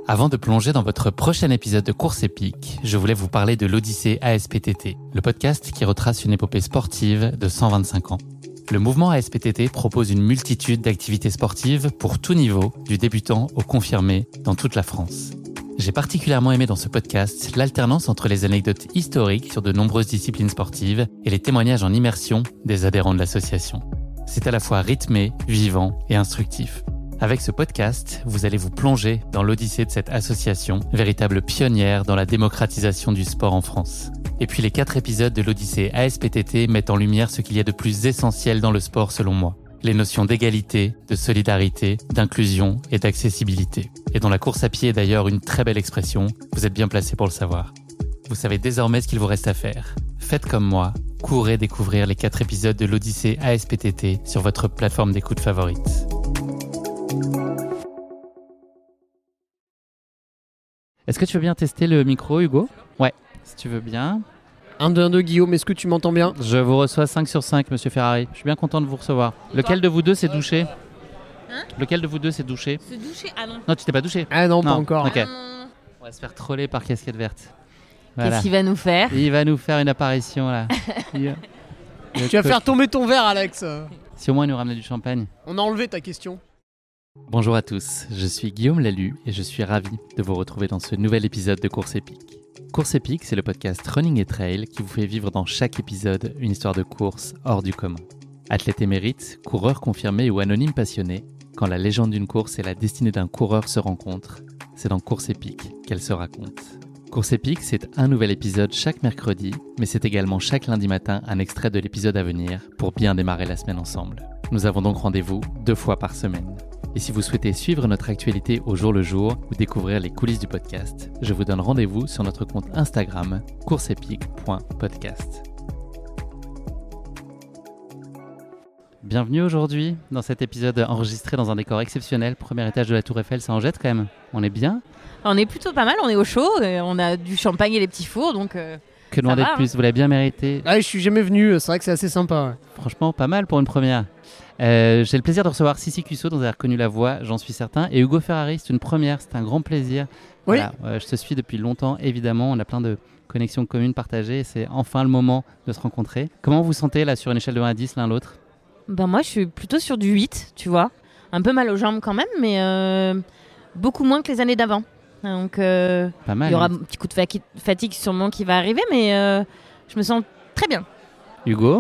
Avant de plonger dans votre prochain épisode de Course épique, je voulais vous parler de l'Odyssée ASPTT, le podcast qui retrace une épopée sportive de 125 ans. Le mouvement ASPTT propose une multitude d'activités sportives pour tout niveau, du débutant au confirmé, dans toute la France. J'ai particulièrement aimé dans ce podcast l'alternance entre les anecdotes historiques sur de nombreuses disciplines sportives et les témoignages en immersion des adhérents de l'association. C'est à la fois rythmé, vivant et instructif. Avec ce podcast, vous allez vous plonger dans l'odyssée de cette association, véritable pionnière dans la démocratisation du sport en France. Et puis les 4 épisodes de l'Odyssée ASPTT mettent en lumière ce qu'il y a de plus essentiel dans le sport selon moi. Les notions d'égalité, de solidarité, d'inclusion et d'accessibilité. Et dont la course à pied est d'ailleurs une très belle expression, vous êtes bien placé pour le savoir. Vous savez désormais ce qu'il vous reste à faire. Faites comme moi, courez découvrir les 4 épisodes de l'Odyssée ASPTT sur votre plateforme d'écoute favorite. Est-ce que tu veux bien tester le micro, Hugo ? Ouais, si tu veux bien. 1, 2, 1, 2, Guillaume, est-ce que tu m'entends bien ? Je vous reçois 5 sur 5, monsieur Ferrari. Je suis bien content de vous recevoir. Lequel de vous deux s'est douché ? Lequel de vous deux s'est douché ? Se doucher ? Ah non. Non, tu t'es pas douché ? Ah non, pas encore. Ok. On va se faire troller par Casquette Verte. Voilà. Qu'est-ce qu'il va nous faire ? Il va nous faire une apparition là. Tu vas faire tomber ton verre, Alex. Si au moins il nous ramenait du champagne. On a enlevé ta question. Bonjour à tous, je suis Guillaume Lalu et je suis ravi de vous retrouver dans ce nouvel épisode de Course épique. Course épique, c'est le podcast Running et Trail qui vous fait vivre dans chaque épisode une histoire de course hors du commun. Athlète émérite, coureur confirmé ou anonyme passionné, quand la légende d'une course et la destinée d'un coureur se rencontrent, c'est dans Course épique qu'elle se raconte. Course épique, c'est un nouvel épisode chaque mercredi, mais c'est également chaque lundi matin un extrait de l'épisode à venir pour bien démarrer la semaine ensemble. Nous avons donc rendez-vous 2 fois par semaine. Et si vous souhaitez suivre notre actualité au jour le jour ou découvrir les coulisses du podcast, je vous donne rendez-vous sur notre compte Instagram courseepique.podcast. Bienvenue aujourd'hui dans cet épisode enregistré dans un décor exceptionnel. Premier étage de la Tour Eiffel, ça en jette quand même. On est bien ? On est plutôt pas mal, on est au chaud, on a du champagne et les petits fours, donc que demander de plus ? Vous l'avez bien mérité. Ah, je suis jamais venu, c'est vrai que c'est assez sympa. Ouais. Franchement, pas mal pour une première. J'ai le plaisir de recevoir Sissi Cusso, dont vous avez reconnu la voix, j'en suis certain, et Hugo Ferrari, c'est une première, c'est un grand plaisir. Oui. Voilà, je te suis depuis longtemps, évidemment, on a plein de connexions communes partagées, et c'est enfin le moment de se rencontrer. Comment vous vous sentez là sur une échelle de 1 à 10 l'un l'autre ? Ben moi je suis plutôt sur du 8, tu vois. Un peu mal aux jambes quand même, mais beaucoup moins que les années d'avant. Donc pas mal, il y aura un petit coup de fatigue sûrement qui va arriver, mais je me sens très bien. Hugo ?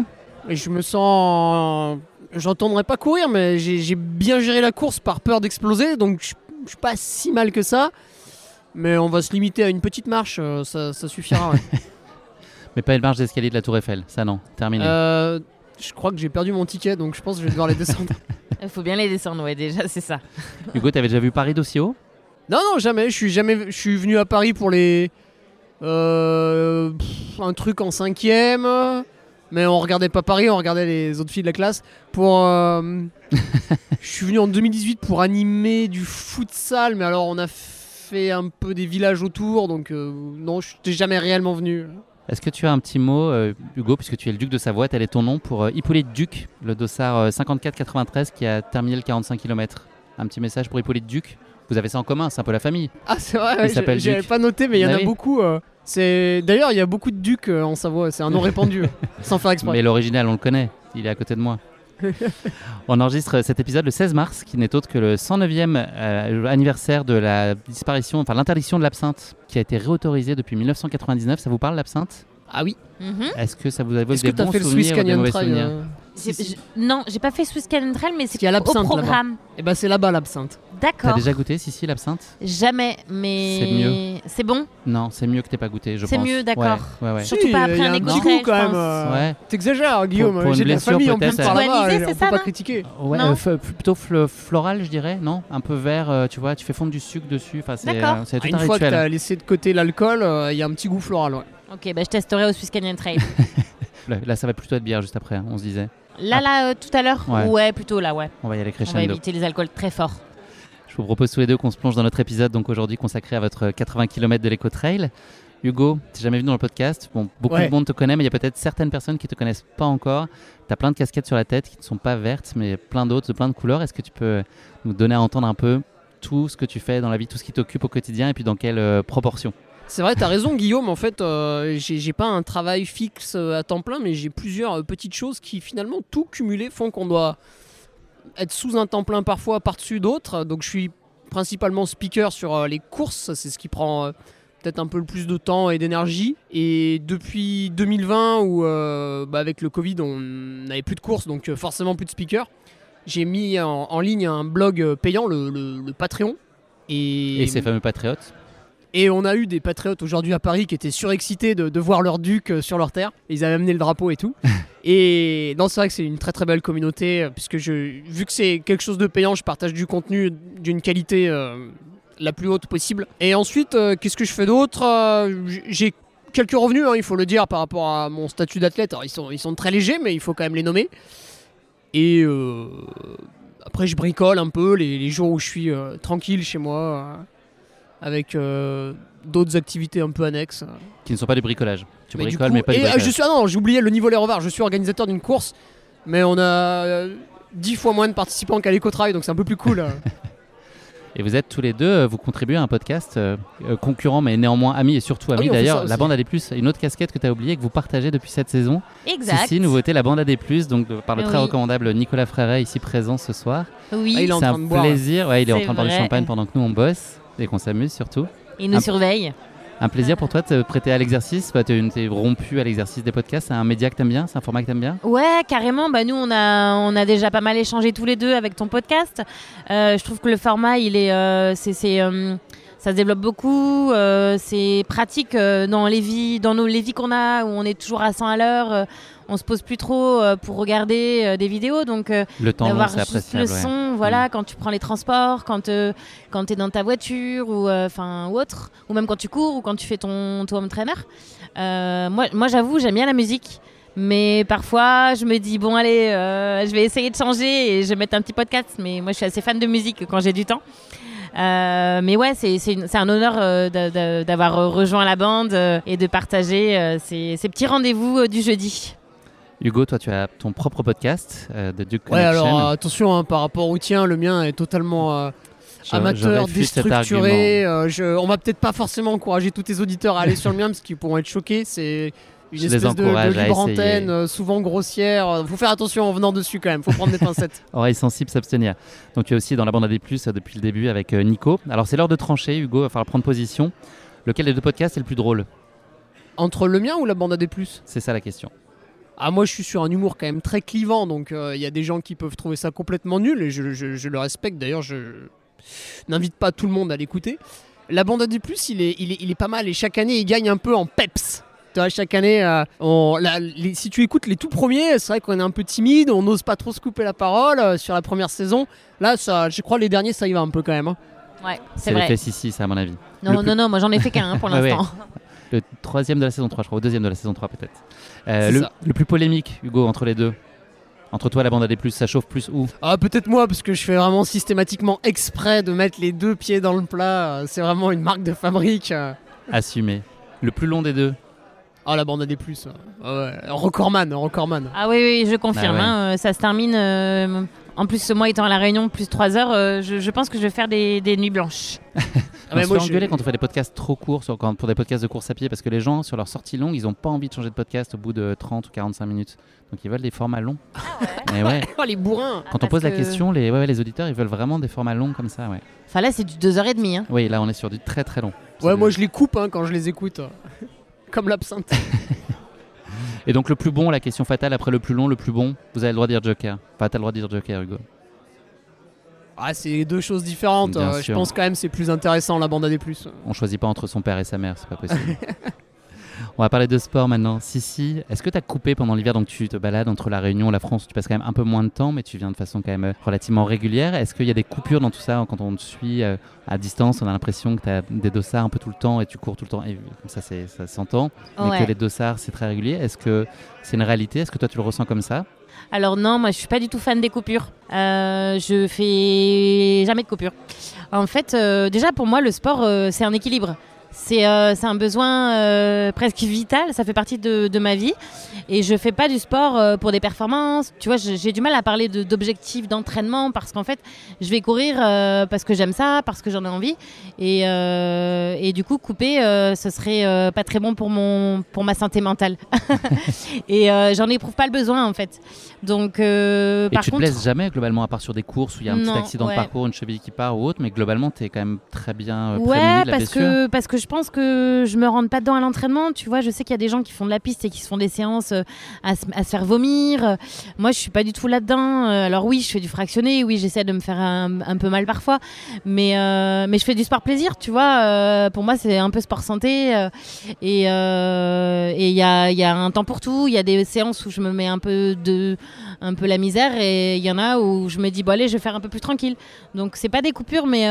Et je me sens... J'entendrai pas courir, mais j'ai bien géré la course par peur d'exploser, donc je suis pas si mal que ça. Mais on va se limiter à une petite marche, ça suffira. Ouais. Mais pas une marche d'escalier de la Tour Eiffel, ça non, terminé. Je crois que j'ai perdu mon ticket, donc je pense que je vais devoir les descendre. Il faut bien les descendre, ouais, déjà, c'est ça. Hugo, t'avais déjà vu Paris d'aussi haut ? Non, jamais. Je suis venu à Paris pour les... un truc en 5e... Mais on regardait pas Paris, on regardait les autres filles de la classe. Je suis venu en 2018 pour animer du futsal, mais alors on a fait un peu des villages autour, donc non, je n'étais jamais réellement venu. Est-ce que tu as un petit mot, Hugo, puisque tu es le duc de Savoie, tel est ton nom, pour Hippolyte Duc, le dossard 5493 qui a terminé le 45 km. Un petit message pour Hippolyte Duc. Vous avez ça en commun, c'est un peu la famille. Ah c'est vrai, j'avais pas noté, mais il y en a beaucoup. D'ailleurs, il y a beaucoup de ducs en Savoie, c'est un nom répandu, sans faire exprès. Mais l'original, on le connaît, il est à côté de moi. On enregistre cet épisode le 16 mars, qui n'est autre que le 109e anniversaire de la disparition, enfin l'interdiction de l'absinthe, qui a été réautorisée depuis 1999. Ça vous parle, l'absinthe ? Ah oui. Est-ce que ça vous évoque des bons souvenirs ou des mauvais souvenirs ? Non, j'ai pas fait Swiss Canyon Trail, mais c'est au programme. Et ben c'est là-bas l'absinthe. D'accord. T'as déjà goûté, Sissi, l'absinthe ? Jamais, mais... C'est mieux. C'est bon ? Non, c'est mieux que t'aies pas goûté, je pense. C'est mieux, d'accord. Ouais. Surtout pas après un éco-trail, quand même. Ouais. T'exagères, Guillaume. Pour J'ai de la blessure, famille en plus peut-être, par là-bas, c'est on peut ça, pas non critiquer. Ouais, Non. plutôt floral, je dirais, non ? Un peu vert, tu vois, tu fais fondre du sucre dessus. Enfin, c'est D'accord. tout Une un fois que rituel. t'as laissé de côté l'alcool, il y a un petit goût floral, ouais. Ok, bah je testerai au Swiss Canyon Trail. Là, ça va plutôt être bière juste après, hein, on se disait. Là, tout à l'heure ? Ouais. Plutôt là, ouais. On va y aller On va crescendo. éviter les alcools très forts. Je vous propose tous les deux qu'on se plonge dans notre épisode, donc aujourd'hui consacré à votre 80 km de l'éco-trail. Hugo, t'es jamais venu dans le podcast. Bon, beaucoup de monde te connaît, mais il y a peut-être certaines personnes qui te connaissent pas encore. T'as plein de casquettes sur la tête qui ne sont pas vertes, mais plein d'autres, de plein de couleurs. Est-ce que tu peux nous donner à entendre un peu tout ce que tu fais dans la vie, tout ce qui t'occupe au quotidien et puis dans quelle proportion? C'est vrai, t'as raison Guillaume, en fait j'ai pas un travail fixe à temps plein, mais j'ai plusieurs petites choses qui finalement tout cumulé font qu'on doit être sous un temps plein parfois par-dessus d'autres. Donc je suis principalement speaker sur les courses, c'est ce qui prend peut-être un peu le plus de temps et d'énergie. Et depuis 2020 où avec le Covid on n'avait plus de courses, donc forcément plus de speaker, j'ai mis en ligne un blog payant, le Patreon. Et ces fameux patriotes? Et on a eu des patriotes aujourd'hui à Paris qui étaient surexcités de voir leur duc sur leur terre. Ils avaient amené le drapeau et tout. Et non, c'est vrai que c'est une très très belle communauté, puisque vu que c'est quelque chose de payant, je partage du contenu d'une qualité la plus haute possible. Et ensuite, qu'est-ce que je fais d'autre? J'ai quelques revenus, il faut le dire, par rapport à mon statut d'athlète. Alors, ils sont très légers, mais il faut quand même les nommer. Et après, je bricole un peu les jours où je suis tranquille chez moi. Avec d'autres activités un peu annexes. Qui ne sont pas du bricolage. Tu mais bricoles, mais pas du bricolage. J'ai oublié le niveau les revards. Je suis organisateur d'une course, mais on a 10 fois moins de participants qu'à l'éco-trail, donc c'est un peu plus cool. Et vous êtes tous les deux, vous contribuez à un podcast concurrent, mais néanmoins amis et surtout amis. D'ailleurs, la bande AD+, une autre casquette que tu as oubliée, que vous partagez depuis cette saison. Exact. Ici, nouveauté, la bande AD+, donc par le très recommandable Nicolas Fréret, ici présent ce soir. Oui. Il est en c'est train un de boire. plaisir. Ouais, il est en C'est train de boire du vrai. champagne pendant que nous on bosse et qu'on s'amuse surtout. Il nous surveille. Un plaisir pour toi de te prêter à l'exercice. T'es rompu à l'exercice des podcasts. C'est un média que t'aimes bien? C'est un format que t'aimes bien? Ouais, carrément. Nous, on a déjà pas mal échangé tous les deux avec ton podcast. Je trouve que le format, ça se développe beaucoup. C'est pratique dans les vies qu'on a, où on est toujours à 100 à l'heure. On se pose plus trop pour regarder des vidéos. Donc, le temps long, d'avoir c'est juste appréciable. le son, voilà, quand tu prends les transports, quand tu es dans ta voiture ou autre, ou même quand tu cours ou quand tu fais ton home trainer. Moi, j'avoue, j'aime bien la musique. Mais parfois, je me dis, bon, allez, je vais essayer de changer et je vais mettre un petit podcast. Mais moi, je suis assez fan de musique quand j'ai du temps. Mais ouais, c'est un honneur d'avoir rejoint la bande et de partager ces petits rendez-vous du jeudi. Hugo, toi, tu as ton propre podcast de Duke Connection. Ouais, alors attention, par rapport au tien, le mien est totalement amateur, déstructuré. On va peut-être pas forcément encourager tous tes auditeurs à aller sur le mien parce qu'ils pourront être choqués. C'est une espèce de libre antenne, souvent grossière. Faut faire attention en venant dessus quand même, faut prendre des pincettes. Oreilles sensibles, s'abstenir. Donc tu es aussi dans la bande AD+, depuis le début avec Nico. Alors c'est l'heure de trancher, Hugo, il va falloir prendre position. Lequel des deux podcasts est le plus drôle? Entre le mien ou la bande AD+? C'est ça la question. Ah, moi je suis sur un humour quand même très clivant, donc y a des gens qui peuvent trouver ça complètement nul et je le respecte. D'ailleurs, je n'invite pas tout le monde à l'écouter. La bande AD+, il est pas mal et chaque année il gagne un peu en peps. Tu vois, chaque année, si tu écoutes les tout premiers, c'est vrai qu'on est un peu timide, on n'ose pas trop se couper la parole sur la première saison. Là, je crois les derniers, ça y va un peu quand même. Hein. Ouais, c'est vrai. l'effet Sissi, ça à mon avis. Non, moi j'en ai fait qu'un pour l'instant. Le troisième de la saison 3, je crois, au deuxième de la saison 3 peut-être. Le plus polémique, Hugo, entre les deux. Entre toi et la bande AD+, ça chauffe plus où? Ah, peut-être moi, parce que je fais vraiment systématiquement exprès de mettre les deux pieds dans le plat. C'est vraiment une marque de fabrique. Assumé. Le plus long des deux? Ah, la bande AD+. Ouais. Recordman. Ah oui, je confirme. Bah ouais. Ça se termine. En plus, moi étant à La Réunion, plus 3 heures, je pense que je vais faire des nuits blanches. On se fait engueuler quand on fait des podcasts trop courts, pour des podcasts de course à pied, parce que les gens, sur leur sortie longue, ils n'ont pas envie de changer de podcast au bout de 30 ou 45 minutes. Donc ils veulent des formats longs. Ah ouais. Et ouais. Oh, les bourrins. Quand on pose la question, les auditeurs, ils veulent vraiment des formats longs comme ça. Ouais. Enfin là, c'est du 2h30. Hein. Oui, là, on est sur du très très long. Ouais, moi je les coupe quand je les écoute. Comme l'absinthe. Et donc le plus bon, la question fatale, après le plus long, le plus bon, vous avez le droit de dire Joker. Enfin, t'as le droit de dire Joker, Hugo. Ah, c'est deux choses différentes. Bien Je sûr. pense quand même c'est plus intéressant la bande AD+. On choisit pas entre son père et sa mère, c'est pas possible. On va parler de sport maintenant. Sissi, est-ce que tu as coupé pendant l'hiver? Donc tu te balades entre la Réunion et la France, tu passes quand même un peu moins de temps, mais tu viens de façon quand même relativement régulière. Est-ce qu'il y a des coupures dans tout ça? Quand on te suit à distance, on a l'impression que tu as des dossards un peu tout le temps et tu cours tout le temps. Et comme ça, ça s'entend. Mais que les dossards, c'est très régulier. Est-ce que c'est une réalité? Est-ce que toi, tu le ressens comme ça? Alors non, moi je suis pas du tout fan des coupures. Je fais jamais de coupures. En fait, déjà pour moi le sport c'est un équilibre. c'est un besoin presque vital, ça fait partie de ma vie et je fais pas du sport pour des performances. Tu vois, j'ai du mal à parler d'objectifs d'entraînement parce qu'en fait, je vais courir parce que j'aime ça, parce que j'en ai envie et du coup, couper, ce serait pas très bon pour ma santé mentale. Et j'en éprouve pas le besoin en fait. Donc, et par tu contre, te blesses jamais globalement, à part sur des courses où il y a un petit accident de parcours, une cheville qui part ou autre, mais globalement tu es quand même très bien prémunie de la blessure. Parce que je pense que je me rentre pas dedans à l'entraînement. Tu vois, je sais qu'il y a des gens qui font de la piste et qui se font des séances à se faire vomir. Moi, je suis pas du tout là-dedans. Alors oui, je fais du fractionné, oui, j'essaie de me faire un peu mal parfois, mais je fais du sport plaisir, tu vois. Pour moi, c'est un peu sport santé et il y a un temps pour tout. Il y a des séances où je me mets un peu la misère et il y en a où je me dis bon allez, je vais faire un peu plus tranquille. Donc c'est pas des coupures, mais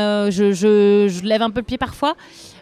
je lève un peu le pied parfois.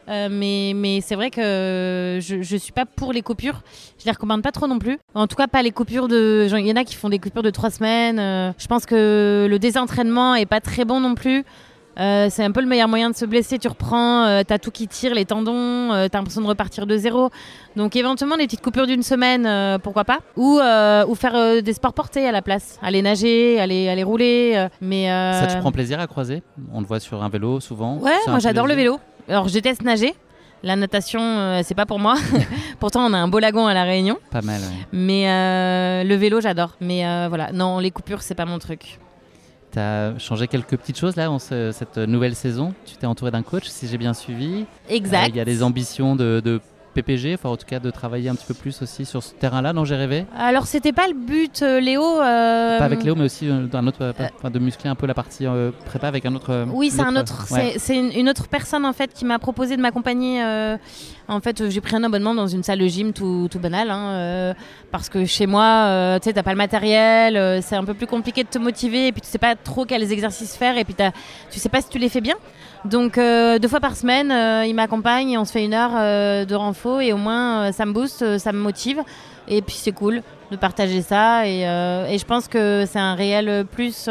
Mais c'est vrai que je suis pas pour les coupures. Je les recommande pas trop non plus. En tout cas, pas les coupures il y en a qui font des coupures de 3 semaines. Je pense que le désentraînement est pas très bon non plus. C'est un peu le meilleur moyen de se blesser. Tu reprends, t'as tout qui tire, les tendons, t'as l'impression de repartir de zéro. Donc éventuellement des petites coupures d'une semaine, pourquoi pas. Ou faire des sports portés à la place. Aller nager, aller rouler. Ça, tu prends plaisir à croiser? On le voit sur un vélo souvent. Ouais, moi j'adore le vélo. Alors je déteste nager. La natation, c'est pas pour moi. Pourtant, on a un beau lagon à La Réunion. Pas mal, ouais. Mais le vélo, j'adore. Mais voilà, non, les coupures, c'est pas mon truc. Tu as changé quelques petites choses là cette nouvelle saison. Tu t'es entouré d'un coach, si j'ai bien suivi. Exact. Il y a des ambitions de PPG, enfin en tout cas de travailler un petit peu plus aussi sur ce terrain-là dont j'ai rêvé. Alors c'était pas le but, Léo. Pas avec Léo, mais aussi d'un autre, de muscler un peu la partie prépa avec un autre. Oui, c'est un autre. Ouais. C'est une autre personne en fait qui m'a proposé de m'accompagner. En fait, j'ai pris un abonnement dans une salle de gym tout banal, parce que chez moi, tu sais, t'as pas le matériel, c'est un peu plus compliqué de te motiver, et puis tu sais pas trop quels exercices faire, et puis tu sais pas si tu les fais bien. Donc 2 fois par semaine, il m'accompagne et on se fait 1 heure de renfo et au moins ça me booste, ça me motive et puis c'est cool de partager ça et je pense que c'est un réel plus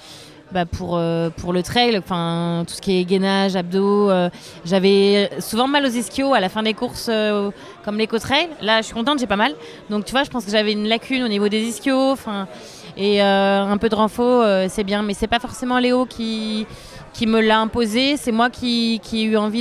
pour le trail, enfin tout ce qui est gainage, abdos. J'avais souvent mal aux ischios à la fin des courses comme l'éco-trail. Là, je suis contente, j'ai pas mal. Donc tu vois, je pense que j'avais une lacune au niveau des ischios, et un peu de renfo, c'est bien, mais c'est pas forcément Léo qui me l'a imposé, c'est moi qui ai eu envie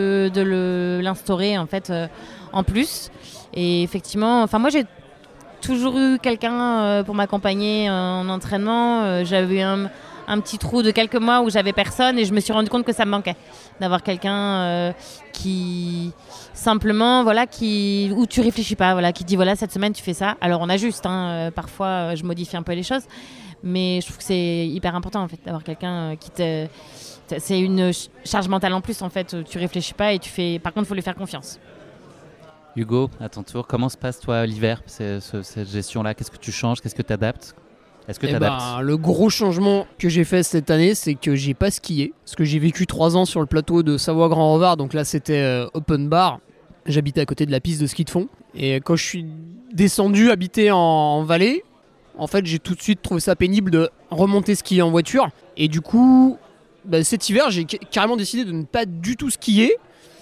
de l'instaurer en fait en plus. Et effectivement, enfin moi j'ai toujours eu quelqu'un pour m'accompagner en entraînement. J'avais eu un petit trou de quelques mois où j'avais personne et je me suis rendu compte que ça me manquait d'avoir quelqu'un qui simplement où tu réfléchis pas, qui dit voilà cette semaine tu fais ça. Alors on ajuste, parfois je modifie un peu les choses. Mais je trouve que c'est hyper important en fait d'avoir quelqu'un c'est une charge mentale en plus en fait. Tu réfléchis pas et tu fais. Par contre, il faut lui faire confiance. Hugo, à ton tour, comment se passe toi l'hiver, cette gestion-là? Qu'est-ce que tu changes? Qu'est-ce que tu adaptes? Est-ce que tu adaptes? Le gros changement que j'ai fait cette année, c'est que j'ai pas skié. Parce que j'ai vécu 3 ans sur le plateau de Savoie-Grand-Revard, donc là c'était open bar. J'habitais à côté de la piste de ski de fond. Et quand je suis descendu habiter en vallée, en fait, j'ai tout de suite trouvé ça pénible de remonter skier en voiture. Et du coup, cet hiver, j'ai carrément décidé de ne pas du tout skier,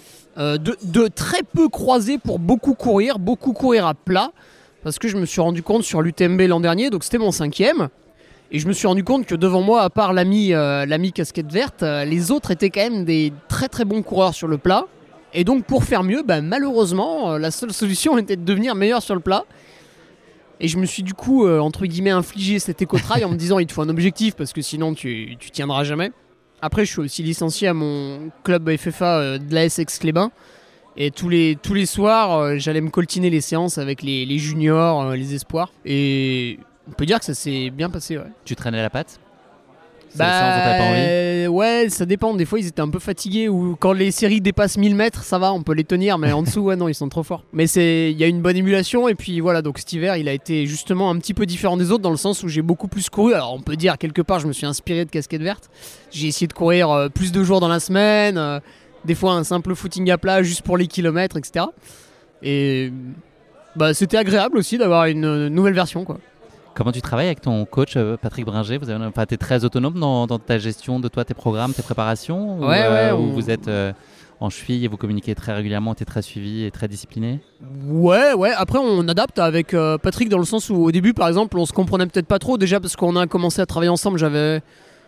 de très peu croiser pour beaucoup courir à plat. Parce que je me suis rendu compte sur l'UTMB l'an dernier, donc c'était mon 5e. Et je me suis rendu compte que devant moi, à part l'ami casquette verte, les autres étaient quand même des très très bons coureurs sur le plat. Et donc pour faire mieux, malheureusement, la seule solution était de devenir meilleur sur le plat. Et je me suis du coup, entre guillemets, infligé cet éco-trail en me disant il te faut un objectif parce que sinon tu tiendras jamais. Après, je suis aussi licencié à mon club FFA de l'AS Aix-les-Bains. Et tous les soirs, j'allais me coltiner les séances avec les juniors, les espoirs. Et on peut dire que ça s'est bien passé. Ouais. Tu traînais la patte? C'est les séances dont t'avais pas envie? Ouais, ça dépend. Des fois, ils étaient un peu fatigués. Ou quand les séries dépassent 1000 mètres, ça va, on peut les tenir. Mais en dessous, ouais, non, ils sont trop forts. Mais il y a une bonne émulation. Et puis voilà, donc cet hiver, il a été justement un petit peu différent des autres dans le sens où j'ai beaucoup plus couru. Alors, on peut dire, quelque part, je me suis inspiré de Casquette Verte. J'ai essayé de courir plus de jours dans la semaine. Des fois, un simple footing à plat juste pour les kilomètres, etc. Et c'était agréable aussi d'avoir une nouvelle version, quoi. Comment tu travailles avec ton coach Patrick Bringer? Tu es très autonome dans ta gestion de toi, tes programmes, tes préparations? Ouais, ou vous êtes en cheville et vous communiquez très régulièrement, tu es très suivi et très discipliné? Ouais. Après, on adapte avec Patrick dans le sens où au début, par exemple, on se comprenait peut-être pas trop. Déjà parce qu'on a commencé à travailler ensemble, j'avais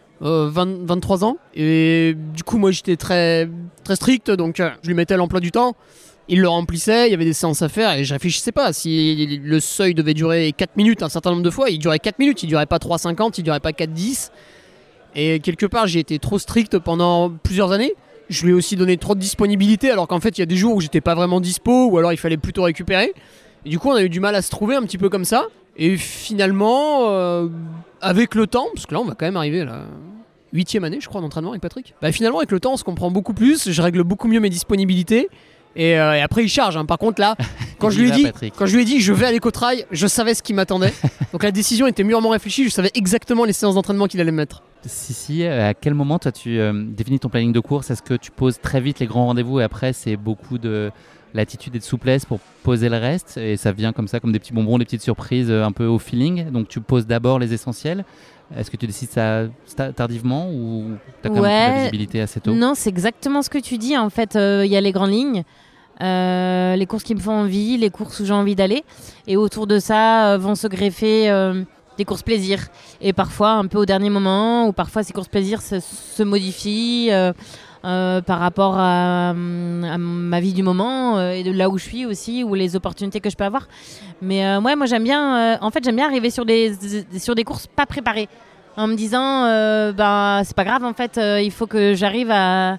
23 ans. Et du coup, moi, j'étais très, très strict. Donc, je lui mettais l'emploi du temps. Il le remplissait, il y avait des séances à faire. Et je réfléchissais pas. Si le seuil devait durer 4 minutes un certain nombre de fois, il durait 4 minutes. Il durait pas 3,50, il durait pas 4,10. Et quelque part, j'ai été trop strict pendant plusieurs années. Je lui ai aussi donné trop de disponibilité, alors qu'en fait, il y a des jours où j'étais pas vraiment dispo, ou alors il fallait plutôt récupérer. Et du coup, on a eu du mal à se trouver un petit peu comme ça. Et finalement, avec le temps, parce que là, on va quand même arriver à la 8e année, je crois, d'entraînement avec Patrick. Finalement, avec le temps, on se comprend beaucoup plus. Je règle beaucoup mieux mes disponibilités. Et après, il charge. Par contre, là, quand je lui ai dit je vais à l'éco-trail, je savais ce qui m'attendait. Donc la décision était mûrement réfléchie. Je savais exactement les séances d'entraînement qu'il allait me mettre. Si, à quel moment toi tu définis ton planning de course? Est-ce que tu poses très vite les grands rendez-vous et après c'est beaucoup de latitude et de souplesse pour poser le reste et ça vient comme ça, comme des petits bonbons, des petites surprises un peu au feeling? Donc tu poses d'abord les essentiels. Est-ce que tu décides ça tardivement ou tu as quand même de la visibilité assez tôt? Non, c'est exactement ce que tu dis. En fait, il y a les grandes lignes. Les courses qui me font envie, les courses où j'ai envie d'aller. Et autour de ça vont se greffer des courses plaisir. Et parfois un peu au dernier moment, ou parfois ces courses plaisir se modifient par rapport à ma vie du moment et de là où je suis aussi, ou les opportunités que je peux avoir. Mais moi j'aime bien, j'aime bien arriver sur des courses pas préparées. En me disant, c'est pas grave en fait, il faut que j'arrive à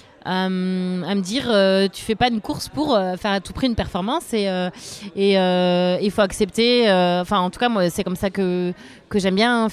me dire tu fais pas une course pour faire à tout prix une performance et il faut accepter en tout cas moi c'est comme ça que j'aime bien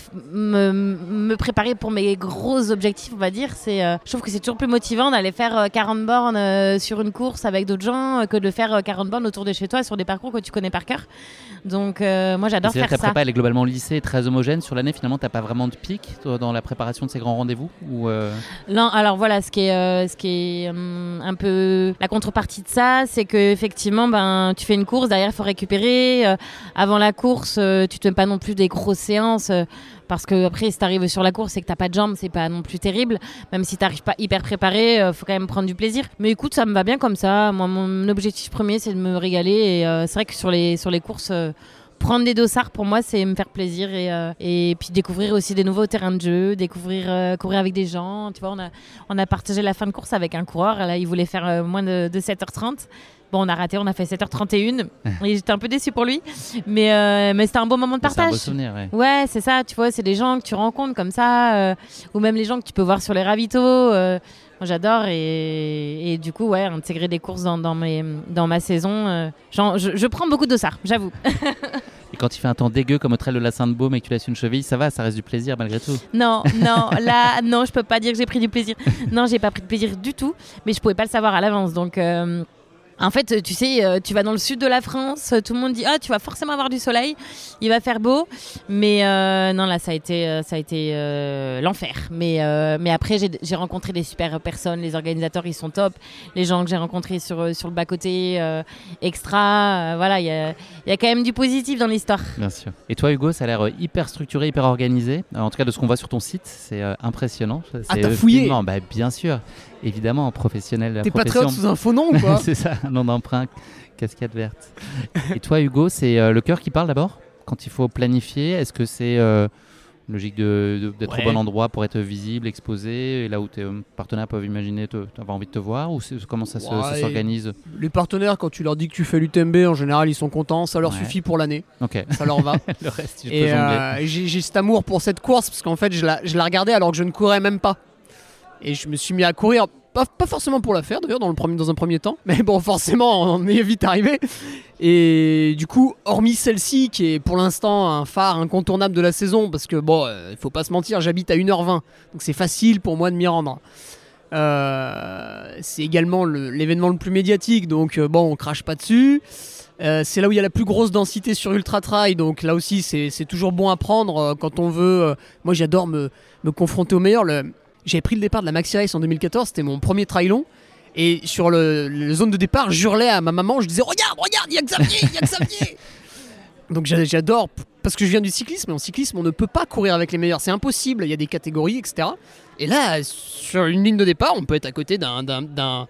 me préparer pour mes gros objectifs, on va dire. Je trouve que c'est toujours plus motivant d'aller faire 40 bornes sur une course avec d'autres gens que de faire 40 bornes autour de chez toi sur des parcours que tu connais par cœur. Donc moi j'adore faire ça. Ta prépa elle est globalement lissée, très homogène sur l'année. Finalement t'as pas vraiment de pic toi, dans la préparation de ces grands rendez-vous ou Non, alors voilà, ce qui est un peu la contrepartie de ça, c'est que effectivement tu fais une course, derrière il faut récupérer. Avant la course tu te mets pas non plus des grosses séances parce que après si t'arrives sur la course et que t'as pas de jambes, c'est pas non plus terrible. Même si t'arrives pas hyper préparé, faut quand même prendre du plaisir. Mais écoute, ça me va bien comme ça. Moi, mon objectif premier, c'est de me régaler. Et c'est vrai que sur les courses, prendre des dossards pour moi, c'est me faire plaisir et puis découvrir aussi des nouveaux terrains de jeu, courir avec des gens. Tu vois, on a partagé la fin de course avec un coureur. Là, il voulait faire moins de 7h30. Bon, on a raté, on a fait 7h31 et j'étais un peu déçue pour lui. Mais c'était un bon moment de partage. C'est un beau souvenir, ouais. Ouais, c'est ça, tu vois, c'est des gens que tu rencontres comme ça, ou même les gens que tu peux voir sur les ravitaux. Moi, j'adore et du coup, ouais, intégrer des courses dans ma saison. Je prends beaucoup de dossards, j'avoue. Et quand tu fais un temps dégueu comme au trail de la Sainte-Baume et que tu laisses une cheville, ça va, ça reste du plaisir malgré tout. Non, là, non, je peux pas dire que j'ai pris du plaisir. Non, j'ai pas pris de plaisir du tout, mais je pouvais pas le savoir à l'avance, donc... En fait, tu sais, tu vas dans le sud de la France, tout le monde dit « Ah, tu vas forcément avoir du soleil, il va faire beau. » Mais non, là, ça a été l'enfer. Mais après, j'ai rencontré des super personnes, les organisateurs, ils sont top. Les gens que j'ai rencontrés sur le bas-côté, extra, voilà, il y a quand même du positif dans l'histoire. Bien sûr. Et toi, Hugo, ça a l'air hyper structuré, hyper organisé. En tout cas, de ce qu'on voit sur ton site, c'est impressionnant. T'as fouillé? Bien sûr. Évidemment, professionnel. T'es patriote sous un faux nom ou quoi? C'est ça, nom d'emprunt, casquette verte. Et toi, Hugo, c'est le cœur qui parle d'abord quand il faut planifier? Est-ce que c'est logique d'être au bon endroit pour être visible, exposé, et là où tes partenaires peuvent imaginer avoir envie de te voir, ou comment ça s'organise? Les partenaires, quand tu leur dis que tu fais l'UTMB, en général, ils sont contents, ça leur suffit pour l'année. Okay. Ça leur va. Le reste, je peux jongler. J'ai cet amour pour cette course parce qu'en fait, je la regardais alors que je ne courais même pas. Et je me suis mis à courir, pas forcément pour la faire d'ailleurs dans un premier temps, mais bon, forcément on est vite arrivé. Et du coup, hormis celle-ci qui est pour l'instant un phare incontournable de la saison, parce que bon, il faut pas se mentir, j'habite à 1h20, donc c'est facile pour moi de m'y rendre. C'est également l'événement le plus médiatique, donc bon, on crache pas dessus. C'est là où il y a la plus grosse densité sur Ultra Trail, donc là aussi c'est toujours bon à prendre quand on veut. Moi j'adore me confronter au meilleur. J'avais pris le départ de la Maxi Race en 2014, c'était mon premier trail long. Et sur le zone de départ, je hurlais à ma maman, je disais regarde, il y a Xavier. Donc j'adore, parce que je viens du cyclisme, et en cyclisme on ne peut pas courir avec les meilleurs, c'est impossible, il y a des catégories, etc. Et là, sur une ligne de départ, on peut être à côté d'un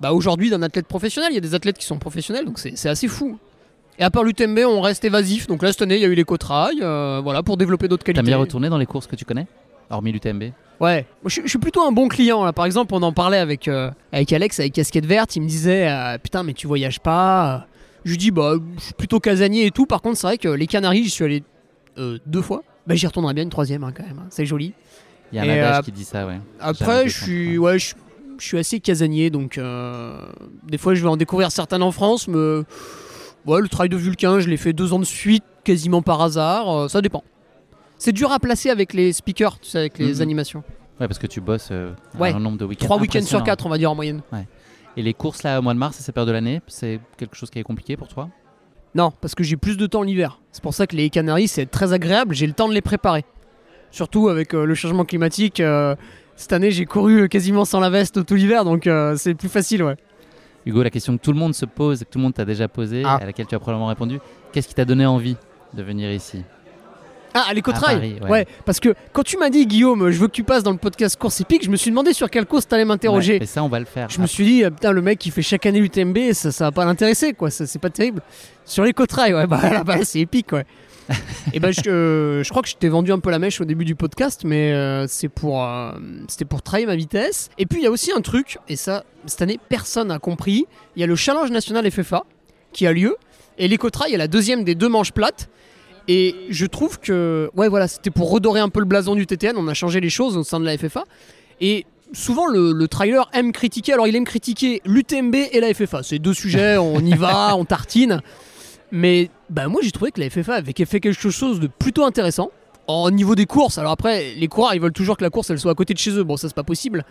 aujourd'hui d'un athlète professionnel. Il y a des athlètes qui sont professionnels, donc c'est assez fou. Et à part l'UTMB, on reste évasif. Donc là, cette année, il y a eu l'éco-trail, pour développer d'autres qualités. T'aimes bien retourner dans les courses que tu connais, hormis l'UTMB? Ouais, moi, je suis plutôt un bon client. Là. Par exemple, on en parlait avec Alex, avec Casquette Verte. Il me disait putain, mais tu voyages pas. Je lui dis je suis plutôt casanier et tout. Par contre, c'est vrai que les Canaries, j'y suis allé 2 fois. J'y retournerai bien une 3e quand même. C'est joli. Il y a un adage qui dit ça, ouais. Après, je suis assez casanier, donc des fois, je vais en découvrir certaines en France, mais le trail de Vulcain, je l'ai fait 2 ans de suite, quasiment par hasard. Ça dépend. C'est dur à placer avec les speakers, tu sais, avec les animations. Ouais, parce que tu bosses un nombre de week-ends. 3 week-ends sur 4, on va dire en moyenne. Ouais. Et les courses là au mois de mars, à cette période de l'année, c'est quelque chose qui est compliqué pour toi? Non, parce que j'ai plus de temps l'hiver. C'est pour ça que les Canaries, c'est très agréable. J'ai le temps de les préparer. Surtout avec le changement climatique. Cette année, j'ai couru quasiment sans la veste tout l'hiver, donc c'est plus facile, ouais. Hugo, la question que tout le monde se pose et que tout le monde t'a déjà posée, à laquelle tu as probablement répondu, qu'est-ce qui t'a donné envie de venir ici? Ah, à l'éco-trail. Ouais, parce que quand tu m'as dit, Guillaume, je veux que tu passes dans le podcast Course Épique, je me suis demandé sur quelle cause t'allais m'interroger. Mais ça, on va le faire. Je me suis dit, putain, le mec qui fait chaque année l'UTMB, ça va pas l'intéresser, quoi. Ça, c'est pas terrible. Sur l'éco-trail, ouais, là, c'est épique, ouais. Et je crois que je t'ai vendu un peu la mèche au début du podcast, mais c'était pour trahir ma vitesse. Et puis il y a aussi un truc, et ça, cette année, personne n'a compris. Il y a le Challenge National FFA qui a lieu, et l'éco-trail est la 2e des 2 manches plates. Et je trouve que c'était pour redorer un peu le blason du TTN. On a changé les choses au sein de la FFA. Et souvent le trailer aime critiquer. Alors il aime critiquer l'UTMB et la FFA. C'est 2 sujets, on y va, on tartine. Mais moi j'ai trouvé que la FFA avait fait quelque chose de plutôt intéressant. Au niveau des courses, alors après les coureurs ils veulent toujours que la course elle soit à côté de chez eux. Bon, ça c'est pas possible.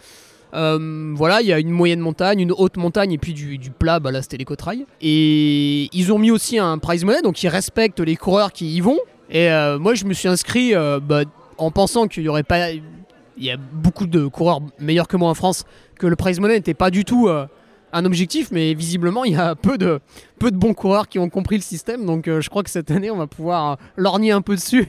Il y a une moyenne montagne, une haute montagne et puis du plat, là c'était l'éco-trail. Et ils ont mis aussi un prize money, donc ils respectent les coureurs qui y vont. Et moi je me suis inscrit en pensant qu'il y aurait pas... Il y a beaucoup de coureurs meilleurs que moi en France, que le prize money n'était pas du tout un objectif, mais visiblement il y a peu de bons coureurs qui ont compris le système, donc je crois que cette année on va pouvoir lorgner un peu dessus.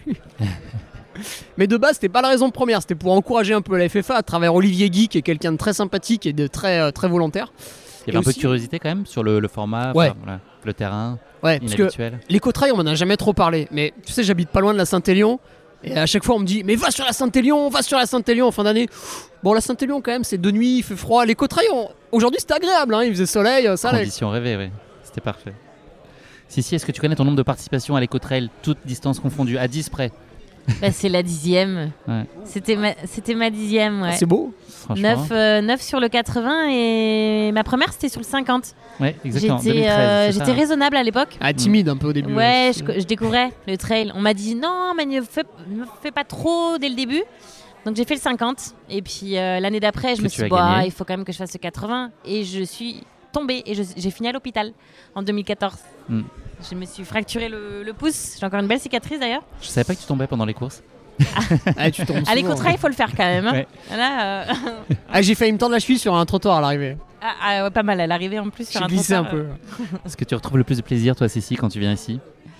Mais de base, c'était pas la raison première, c'était pour encourager un peu la FFA à travers Olivier Guy, qui est quelqu'un de très sympathique et de très, très volontaire. Il y avait un peu de curiosité quand même sur le format, le terrain inhabituel. Parce que l'éco-trail, on m'en a jamais trop parlé, mais tu sais, j'habite pas loin de la Saint-Élion, et à chaque fois on me dit, mais va sur la Saint-Élion en fin d'année. Bon, la Saint-Élion quand même, c'est de nuit, il fait froid. L'éco-trail, aujourd'hui c'était agréable, il faisait soleil, ça allait. Conditions rêvées, ouais, c'était parfait. Si, est-ce que tu connais ton nombre de participations à l'éco-trail, toutes distances confondues, à 10 près? C'est la 10e. Ouais. C'était ma 10e. Ouais. C'est beau. 9 sur le 80 et ma première c'était sur le 50. Ouais, exactement. J'étais raisonnable à l'époque. Timide un peu au début. Ouais, je découvrais le trail. On m'a dit non, mais ne fais pas trop dès le début. Donc j'ai fait le 50 et puis l'année d'après je me suis dit il faut quand même que je fasse le 80 et je suis tombée et j'ai fini à l'hôpital en 2014. Je me suis fracturé le pouce. J'ai encore une belle cicatrice d'ailleurs. Je savais pas que tu tombais pendant les courses. Tu tombes à l'éco-trail, il faut le faire quand même. Ouais. Là, j'ai failli me tendre la cheville sur un trottoir à l'arrivée. Ouais, pas mal à l'arrivée en plus sur un trottoir. J'ai glissé un peu. Est-ce que tu retrouves le plus de plaisir, toi, Cécile, quand tu viens ici?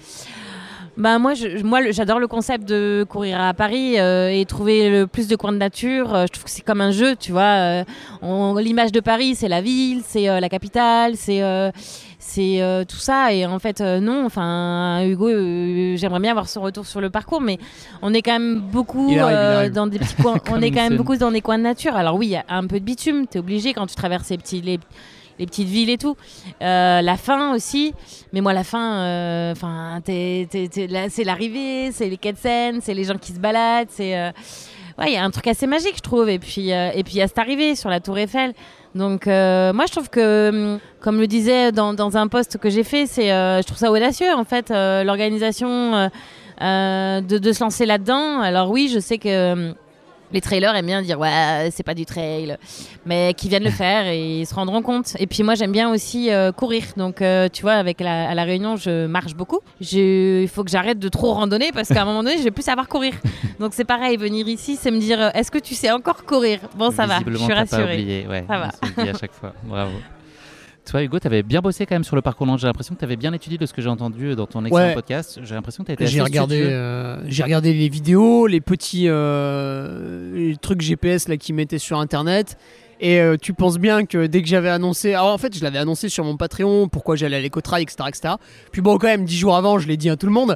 Moi, j'adore le concept de courir à Paris et trouver le plus de coins de nature. Je trouve que c'est comme un jeu, tu vois. L'image de Paris, c'est la ville, c'est la capitale, c'est tout ça. Et en fait, non. Enfin, Hugo, j'aimerais bien avoir son retour sur le parcours, mais on est quand même beaucoup dans des petits coins. On est quand même beaucoup dans des coins de nature. Alors oui, il y a un peu de bitume. T'es obligé quand tu traverses les petites villes et tout. La fin aussi. Mais moi, la fin, là, c'est l'arrivée, c'est les quais de Seine, c'est les gens qui se baladent. Il y a un truc assez magique, je trouve. Et puis, il y a cette arrivée sur la Tour Eiffel. Donc, moi, je trouve que, comme le disait dans un post que j'ai fait, je trouve ça audacieux, en fait, l'organisation de se lancer là-dedans. Alors oui, je sais que... les trailers aiment bien dire ouais c'est pas du trail, mais qui viennent le faire et ils se rendront compte. Et puis moi j'aime bien aussi courir, donc tu vois à la Réunion je marche beaucoup. Il faut que j'arrête de trop randonner parce qu'à un moment donné je vais plus savoir courir. Donc c'est pareil, venir ici c'est me dire est-ce que tu sais encore courir? Bon ça va, je suis rassurée. Pas oublié, ouais, ça va. On se le dit à chaque fois, bravo. Toi, Hugo, tu avais bien bossé quand même sur le parcours long. J'ai l'impression que tu avais bien étudié de ce que j'ai entendu dans ton excellent podcast. J'ai l'impression que tu as été assez studieux. J'ai regardé les vidéos, les petits les trucs GPS là, qu'ils mettaient sur Internet. Et tu penses bien que dès que j'avais annoncé... Alors en fait, je l'avais annoncé sur mon Patreon, pourquoi j'allais à l'Ecotrail, etc. Puis bon, quand même, 10 jours avant, je l'ai dit à tout le monde.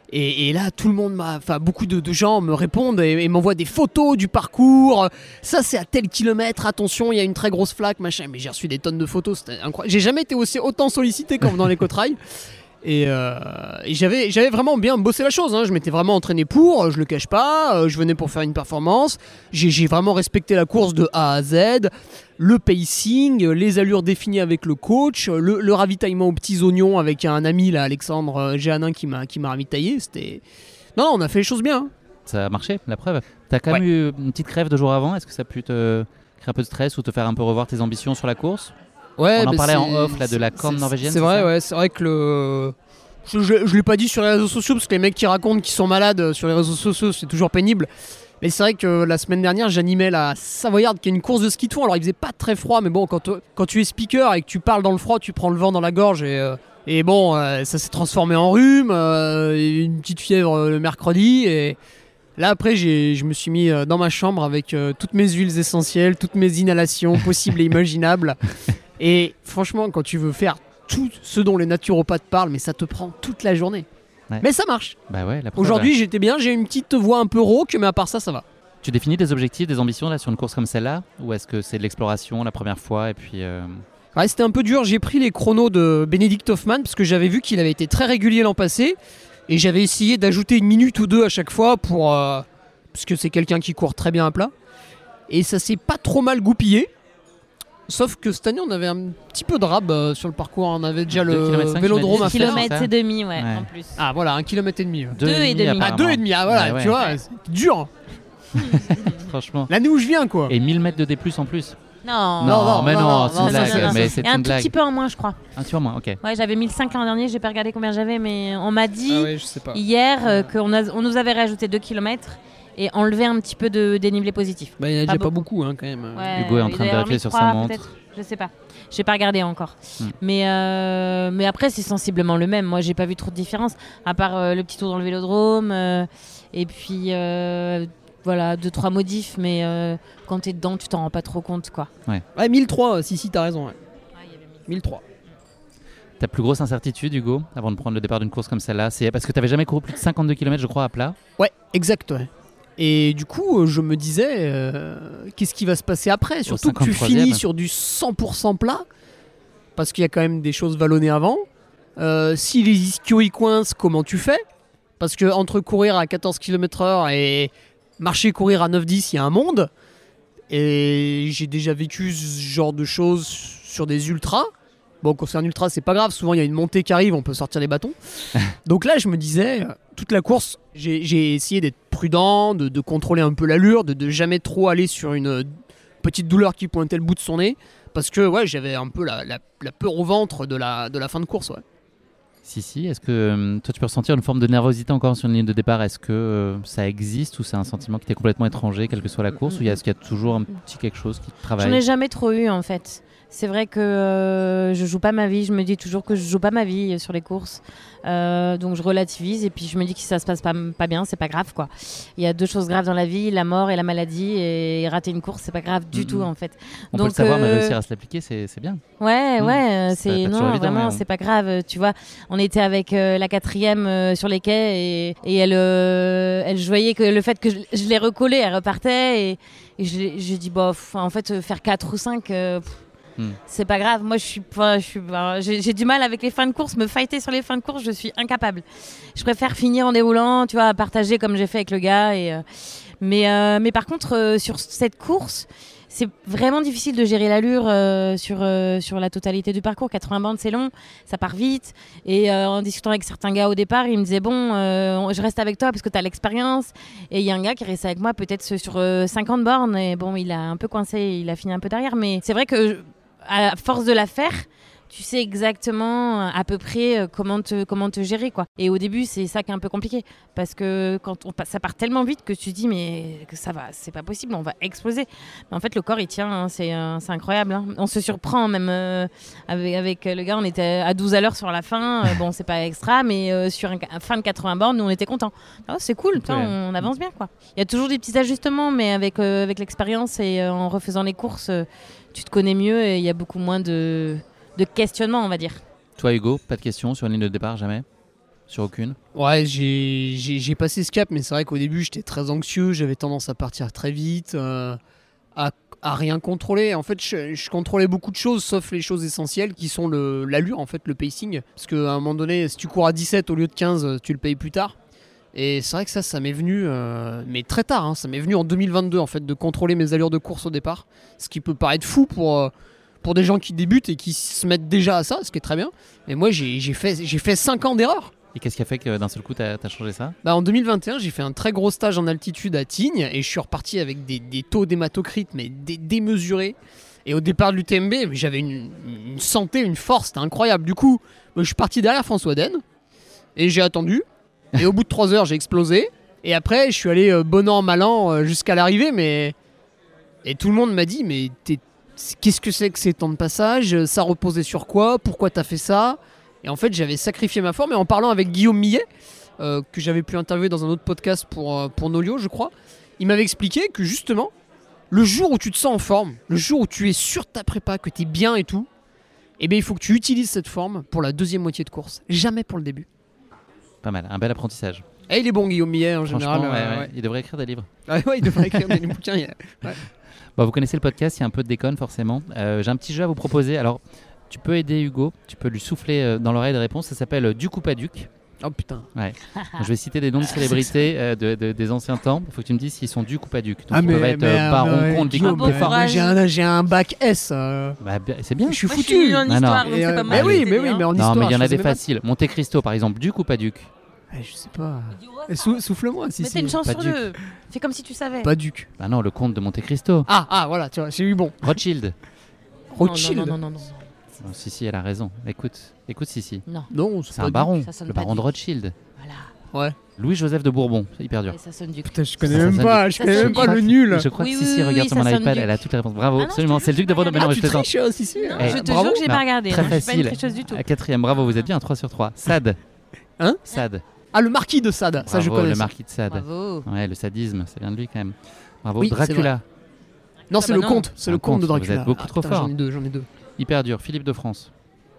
Et là, tout le monde beaucoup de gens me répondent et m'envoient des photos du parcours. Ça, c'est à tel kilomètre, attention, il y a une très grosse flaque, machin. Mais j'ai reçu des tonnes de photos, c'était incroyable. J'ai jamais été autant sollicité comme dans l'Ecotrail. Et j'avais vraiment bien bossé la chose, hein. Je m'étais vraiment entraîné pour, je le cache pas, je venais pour faire une performance. J'ai vraiment respecté la course de A à Z, le pacing, les allures définies avec le coach, le ravitaillement aux petits oignons avec un ami, là, Alexandre Géanin, qui m'a ravitaillé. Non, on a fait les choses bien, hein. Ça a marché, la preuve. T'as quand même eu une petite crève 2 jours avant. Est-ce que ça a pu te créer un peu de stress ou te faire un peu revoir tes ambitions sur la course ? Ouais, on en parlait en off là, de la corne norvégienne. C'est vrai, ouais, c'est vrai que je l'ai pas dit sur les réseaux sociaux parce que les mecs qui racontent qu'ils sont malades sur les réseaux sociaux, c'est toujours pénible. Mais c'est vrai que la semaine dernière, j'animais la Savoyarde, qui est une course de ski de fond. Alors il faisait pas très froid, mais bon, quand tu es speaker et que tu parles dans le froid, tu prends le vent dans la gorge et bon, ça s'est transformé en rhume, une petite fièvre le mercredi et là après je me suis mis dans ma chambre avec toutes mes huiles essentielles, toutes mes inhalations possibles et imaginables. Et franchement, quand tu veux faire tout ce dont les naturopathes parlent, mais ça te prend toute la journée. Ouais. Mais ça marche. Bah ouais, aujourd'hui, j'étais bien, j'ai une petite voix un peu rauque, mais à part ça, ça va. Tu définis des objectifs, des ambitions là, sur une course comme celle-là ? Ou est-ce que c'est de l'exploration la première fois et puis Ouais, c'était un peu dur. J'ai pris les chronos de Benedikt Hoffmann parce que j'avais vu qu'il avait été très régulier l'an passé. Et j'avais essayé d'ajouter 1 minute ou 2 à chaque fois parce que c'est quelqu'un qui court très bien à plat. Et ça s'est pas trop mal goupillé. Sauf que cette année, on avait un petit peu de rab sur le parcours. On avait déjà le vélodrome à faire. 1,5 km et demi, ouais, en plus. Ah voilà, 1,5 km. 2,5. Ah, 2,5, ah voilà, ouais. Tu vois, c'est dur. Franchement. L'année où je viens, quoi. Et 1000 mètres de D+, en plus. Non, mais non, c'est une blague. Mais c'est et un tout petit peu en moins, je crois. Un petit peu en moins, ok. Ouais, j'avais 1005 l'an dernier, j'ai pas regardé combien j'avais, mais on m'a dit je sais pas. hier qu'on nous avait rajouté 2 km et enlevé un petit peu de dénivelé positif. Bah, il n'y en a déjà pas beaucoup, hein, quand même. Ouais, Hugo est en train de vérifier sur sa montre. Peut-être. Je sais pas. J'ai pas regardé encore. Mais après, c'est sensiblement le même. Moi, j'ai pas vu trop de différence, à part le petit tour dans le vélodrome. Et puis, voilà, 2-3 modifs. Mais quand t'es dedans, tu t'en rends pas trop compte, quoi. Ouais, 1003, si, t'as raison. Ouais. Il y avait 1003. Ta plus grosse incertitude, Hugo, avant de prendre le départ d'une course comme celle-là, c'est parce que t'avais jamais couru plus de 52 km, je crois, à plat. Ouais, exact, ouais. Et du coup, je me disais, qu'est-ce qui va se passer après ? Surtout que tu finis sur du 100% plat, parce qu'il y a quand même des choses vallonnées avant. Si les ischios y coincent, comment tu fais ? Parce que entre courir à 14 km/h et marcher, courir à 9-10, il y a un monde. Et j'ai déjà vécu ce genre de choses sur des ultras. Bon, quand c'est un ultra, c'est pas grave. Souvent, il y a une montée qui arrive, on peut sortir les bâtons. Donc là, je me disais, toute la course, j'ai essayé d'être prudent, de contrôler un peu l'allure, de jamais trop aller sur une petite douleur qui pointait le bout de son nez. Parce que ouais, j'avais un peu la peur au ventre de la fin de course. Ouais. Si. Est-ce que toi, tu peux ressentir une forme de nervosité encore sur une ligne de départ ? Est-ce que ça existe ou c'est un sentiment qui t'est complètement étranger, quelle que soit la course ? Ou est-ce qu'il y a toujours un petit quelque chose qui te travaille ? J'en ai jamais trop eu, en fait. C'est vrai que je joue pas ma vie. Je me dis toujours que je joue pas ma vie sur les courses. Donc je relativise et puis je me dis que si ça se passe pas bien, c'est pas grave, quoi. Il y a 2 choses graves dans la vie, la mort et la maladie. Et rater une course, c'est pas grave du tout, en fait. On peut le savoir, mais réussir à se l'appliquer, c'est bien. Ouais, c'est non, vraiment, c'est pas grave. Tu vois, on était avec la 4e sur les quais et elle je voyais que le fait que je l'ai recollée, elle repartait et j'ai dit bof. En fait, faire 4 ou 5. C'est pas grave, moi j'ai du mal avec les fins de course, me fighter sur les fins de course, je suis incapable. Je préfère finir en déroulant, tu vois, partager comme j'ai fait avec le gars. Mais par contre, sur cette course, c'est vraiment difficile de gérer l'allure sur la totalité du parcours. 80 bandes, c'est long, ça part vite. Et en discutant avec certains gars au départ, ils me disaient bon, je reste avec toi parce que tu as l'expérience. Et il y a un gars qui est resté avec moi peut-être sur 50 bornes. Et bon, il a un peu coincé, il a fini un peu derrière. Mais c'est vrai que à force de la faire, tu sais exactement à peu près comment te gérer, quoi. Et au début, c'est ça qui est un peu compliqué parce que ça part tellement vite que tu te dis mais que ça va, c'est pas possible, on va exploser. Mais en fait, le corps il tient, hein, c'est incroyable. Hein. On se surprend même avec le gars, on était à 12 à l'heure sur la fin. Bon, c'est pas extra, mais sur un fin de 80 bornes, nous on était contents. Ah, c'est cool, putain, on avance bien, quoi. Il y a toujours des petits ajustements, mais avec l'expérience et en refaisant les courses, tu te connais mieux et il y a beaucoup moins de questionnement, on va dire. Toi, Hugo, pas de questions sur la ligne de départ, jamais? Sur aucune? Ouais, j'ai passé ce cap, mais c'est vrai qu'au début, j'étais très anxieux, j'avais tendance à partir très vite, à rien contrôler. En fait, je contrôlais beaucoup de choses, sauf les choses essentielles, qui sont l'allure, en fait, le pacing. Parce qu'à un moment donné, si tu cours à 17 au lieu de 15, tu le payes plus tard. Et c'est vrai que ça m'est venu, mais très tard, hein, ça m'est venu en 2022, en fait, de contrôler mes allures de course au départ. Ce qui peut paraître fou pour des gens qui débutent et qui se mettent déjà à ça, ce qui est très bien. Et moi, j'ai fait 5 ans d'erreur. Et qu'est-ce qui a fait que d'un seul coup, t'as changé ça? En 2021, j'ai fait un très gros stage en altitude à Tignes et je suis reparti avec des taux d'hématocrite mais démesurés. Et au départ de l'UTMB, j'avais une santé, une force, c'était incroyable. Du coup, je suis parti derrière François Den et j'ai attendu. Et au bout de 3 heures, j'ai explosé. Et après, je suis allé bon an, mal an jusqu'à l'arrivée. Et tout le monde m'a dit, mais qu'est-ce que c'est que ces temps de passage? Ça reposait sur quoi? Pourquoi t'as fait ça? Et en fait, j'avais sacrifié ma forme. Et en parlant avec Guillaume Millet, que j'avais pu interviewer dans un autre podcast pour Nolio, je crois, il m'avait expliqué que justement, le jour où tu te sens en forme, le jour où tu es sûr de ta prépa, que tu es bien et tout, eh bien, il faut que tu utilises cette forme pour la deuxième moitié de course. Jamais pour le début. Pas mal, un bel apprentissage. Et il est bon, Guillaume Millet, en général. Ouais. Il devrait écrire des livres. Ouais, il devrait écrire des bouquins. Ouais. Bon, vous connaissez le podcast, il y a un peu de déconne forcément. J'ai un petit jeu à vous proposer. Alors, tu peux aider Hugo, tu peux lui souffler dans l'oreille des réponses. Ça s'appelle Duc ou pas Duc. Oh putain. Ouais. Je vais citer des noms de célébrités des anciens temps. Il faut que tu me dises s'ils sont ducs ou pas ducs. Donc, ils peuvent être baron, comte, vicomte. J'ai un bac S. C'est bien. Je suis Moi, foutu. je suis en histoire, donc c'est pas mal. Mais en histoire. Non, mais il y en a des faciles. Monte Cristo, par exemple, duc ou pas duc? Je sais pas. Souffle-moi. Si, mais t'as une chance pas sur duc. deux. Fais comme si tu savais. Pas duc. Bah non, le comte de Monte Cristo. Ah, voilà, tu vois, j'ai eu bon. Rothschild. Rothschild. Non. Non, si, elle a raison. Écoute, si. Non, c'est un baron. Le pas baron de duc. Rothschild. Voilà. Ouais. Louis-Joseph de Bourbon. C'est hyper dur. Et ça sonne duc. Putain, je connais même pas le nul. Je crois Oui, que Sissi oui, regarde oui, sur mon ça sonne iPad, duc. elle a toutes les réponses. Bravo, Ah non, absolument. je te C'est le duc de jure, Bordeaux. Mais non, je tu plaisante. triches aussi. Non, Eh, je te bravo. jure que j'ai pas regardé. Très Je suis pas une facile. tricheuse du tout. À quatrième, bravo, vous êtes bien à 3 sur 3. Sade. Hein Sade. Ah, le marquis de Sade. Ça, je Bravo, connais. le marquis de Sade. Bravo. Ouais, le sadisme, ça vient de lui quand même. Bravo. Oui, c'est Dracula. Non, c'est Ah le bah non. comte. C'est Un le comte de comte, Dracula. vous êtes beaucoup trop putain, fort. J'en ai deux. Hyper dur. Philippe de France.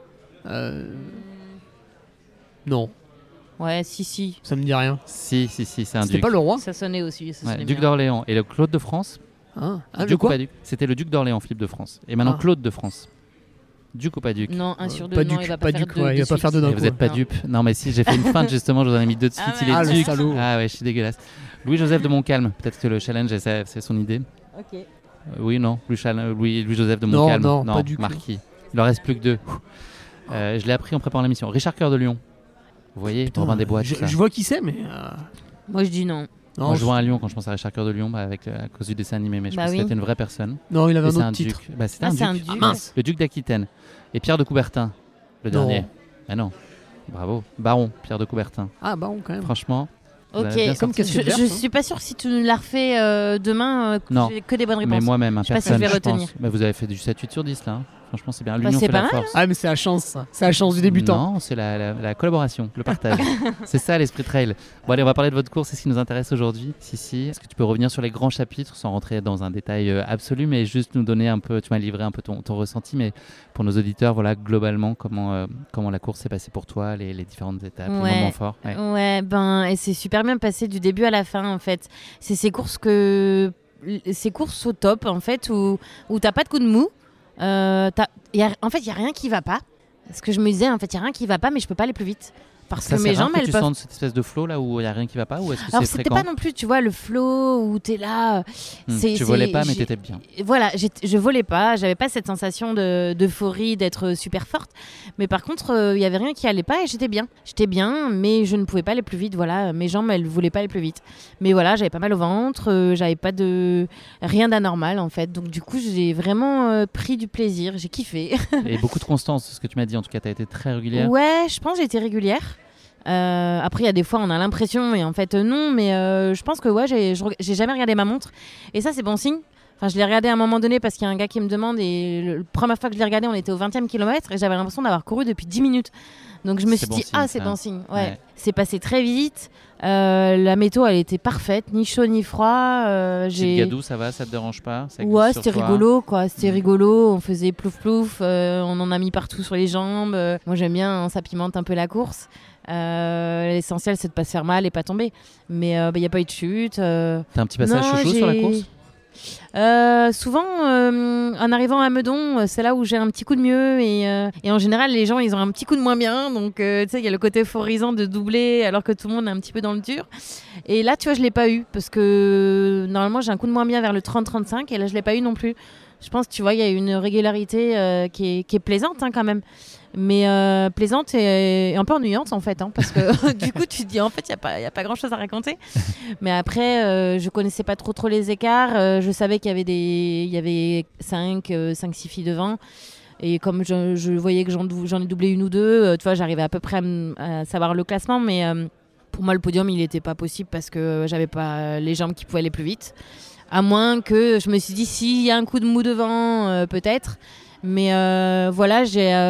Non, Ouais, si. ça me dit rien. Si, c'est un C'était duc. pas le roi? Ça sonnait aussi. Ça Ouais, sonnait duc bien. d'Orléans. Et le Claude de France. Le Duc ou quoi? pas duc? C'était le duc d'Orléans, Philippe de France. Et maintenant Ah. Claude de France. Duc ou pas duc? Non, un sur deux. Pas Non, duc, il va pas pas faire duc, deux. ouais, il va pas faire deux d'un Et coup. vous êtes pas Non. dupe. Non, mais si, j'ai fait une feinte justement, je vous en ai mis deux de suite. Ah Il est ouais. le duc. salaud. Ah ouais, je suis dégueulasse. Louis-Joseph de Montcalm. Peut-être que le challenge, c'est son idée. Ok. Oui, non. Louis-Joseph de Montcalm. Non, pas duc. Marquis. Il en reste plus que deux. Je l'ai appris en préparant l'émission. Richard Cœur de Lion. Vous voyez, Putain, Robin des Bois, tout ça. je vois qui c'est, mais. Moi, je dis non. Moi, je vois un lion quand je pense à Richard Cœur de Lion à cause du dessin animé, mais je Bah pense oui. que c'était une vraie personne. Non, il avait Et un c'est autre un titre. duc. Bah, c'était Ah, c'est un un duc. duc. mince. Le duc d'Aquitaine. Et Pierre de Coubertin, le dernier. Ah non. Bravo. Baron, Pierre de Coubertin. Ah, bah, quand même. Franchement. vous Ok. avez bien Comme sorti. casquette verte, Je hein. suis pas sûre si tu nous la refais demain. Non. J'ai que des bonnes réponses. Mais moi-même, Je sais pas si personne, je vais retenir. pense. Mais vous avez fait du 7-8 sur 10 là. Hein. Franchement, c'est bien. Bah, L'union c'est fait pas la mal, force. Ah, mais c'est la chance, ça. C'est la chance du débutant. Non, c'est la collaboration, le partage. C'est ça l'esprit trail. Bon, allez, on va parler de votre course, c'est ce qui nous intéresse aujourd'hui. Si. Est-ce que tu peux revenir sur les grands chapitres sans rentrer dans un détail absolu, mais juste nous donner un peu, tu m'as livré un peu ton ressenti, mais pour nos auditeurs, voilà, globalement, comment la course s'est passée pour toi, les différentes étapes, les moments forts. Ouais. Ouais, et c'est super bien passé du début à la fin, en fait. C'est ces courses au top, en fait, où t'as pas de coup de mou. En fait, il n'y a rien qui va pas. Ce que je me disais, en fait, il n'y a rien qui va pas, mais je peux pas aller plus vite. Parce Ça, que mes jambes, que elles tu peuvent. sens cette espèce de flow là où il y a rien qui va pas, ou est-ce que Alors, c'est c'était fréquent? pas non plus, tu vois, le flow où t'es là. Tu volais pas, mais t'étais bien. Voilà, je volais pas, j'avais pas cette sensation d'euphorie, d'être super forte. Mais par contre, il y avait rien qui allait pas et j'étais bien. J'étais bien, mais je ne pouvais pas aller plus vite. Voilà, mes jambes, elles voulaient pas aller plus vite. Mais voilà, j'avais pas mal au ventre, j'avais pas de rien d'anormal en fait. Donc du coup, j'ai vraiment pris du plaisir, j'ai kiffé. Et beaucoup de constance, ce que tu m'as dit. En tout cas, t'as été très régulière. Ouais, je pense que j'ai été régulière. Après, il y a des fois, on a l'impression, et en fait, non. Mais je pense que ouais, j'ai jamais regardé ma montre. Et ça, c'est bon signe. Enfin, je l'ai regardé à un moment donné parce qu'il y a un gars qui me demande. Et la première fois que je l'ai regardé, on était au 20e kilomètre et j'avais l'impression d'avoir couru depuis 10 minutes. Donc je me suis dit, c'est bon signe. Ouais. C'est passé très vite. La météo, elle était parfaite, ni chaud ni froid. Chez le Gadou, ça va, ça te dérange pas? Ouais, c'était rigolo, quoi. C'était rigolo. On faisait plouf plouf. On en a mis partout sur les jambes. Moi, j'aime bien, ça pimente un peu la course. L'essentiel, c'est de pas se faire mal et pas tomber. Mais il n'y a pas eu de chute. T'as un petit passage chaud sur la course? Souvent, en arrivant à Meudon, c'est là où j'ai un petit coup de mieux et en général, les gens, ils ont un petit coup de moins bien. Donc, tu sais, il y a le côté euphorisant de doubler alors que tout le monde est un petit peu dans le dur. Et là, tu vois, je l'ai pas eu parce que normalement, j'ai un coup de moins bien vers le 30-35 et là, je l'ai pas eu non plus. Je pense, tu vois, il y a une régularité qui est plaisante quand même. Mais plaisante et un peu ennuyante en fait, parce que du coup tu te dis en fait il n'y a pas grand chose à raconter. Mais après je connaissais pas trop les écarts, je savais qu'il y avait 5-6 filles devant et comme je voyais que j'en ai doublé une ou deux, tu vois, j'arrivais à peu près à savoir le classement, mais pour moi le podium il n'était pas possible parce que j'avais pas les jambes qui pouvaient aller plus vite, à moins que je me suis dit s'il y a un coup de mou devant peut-être. Mais voilà,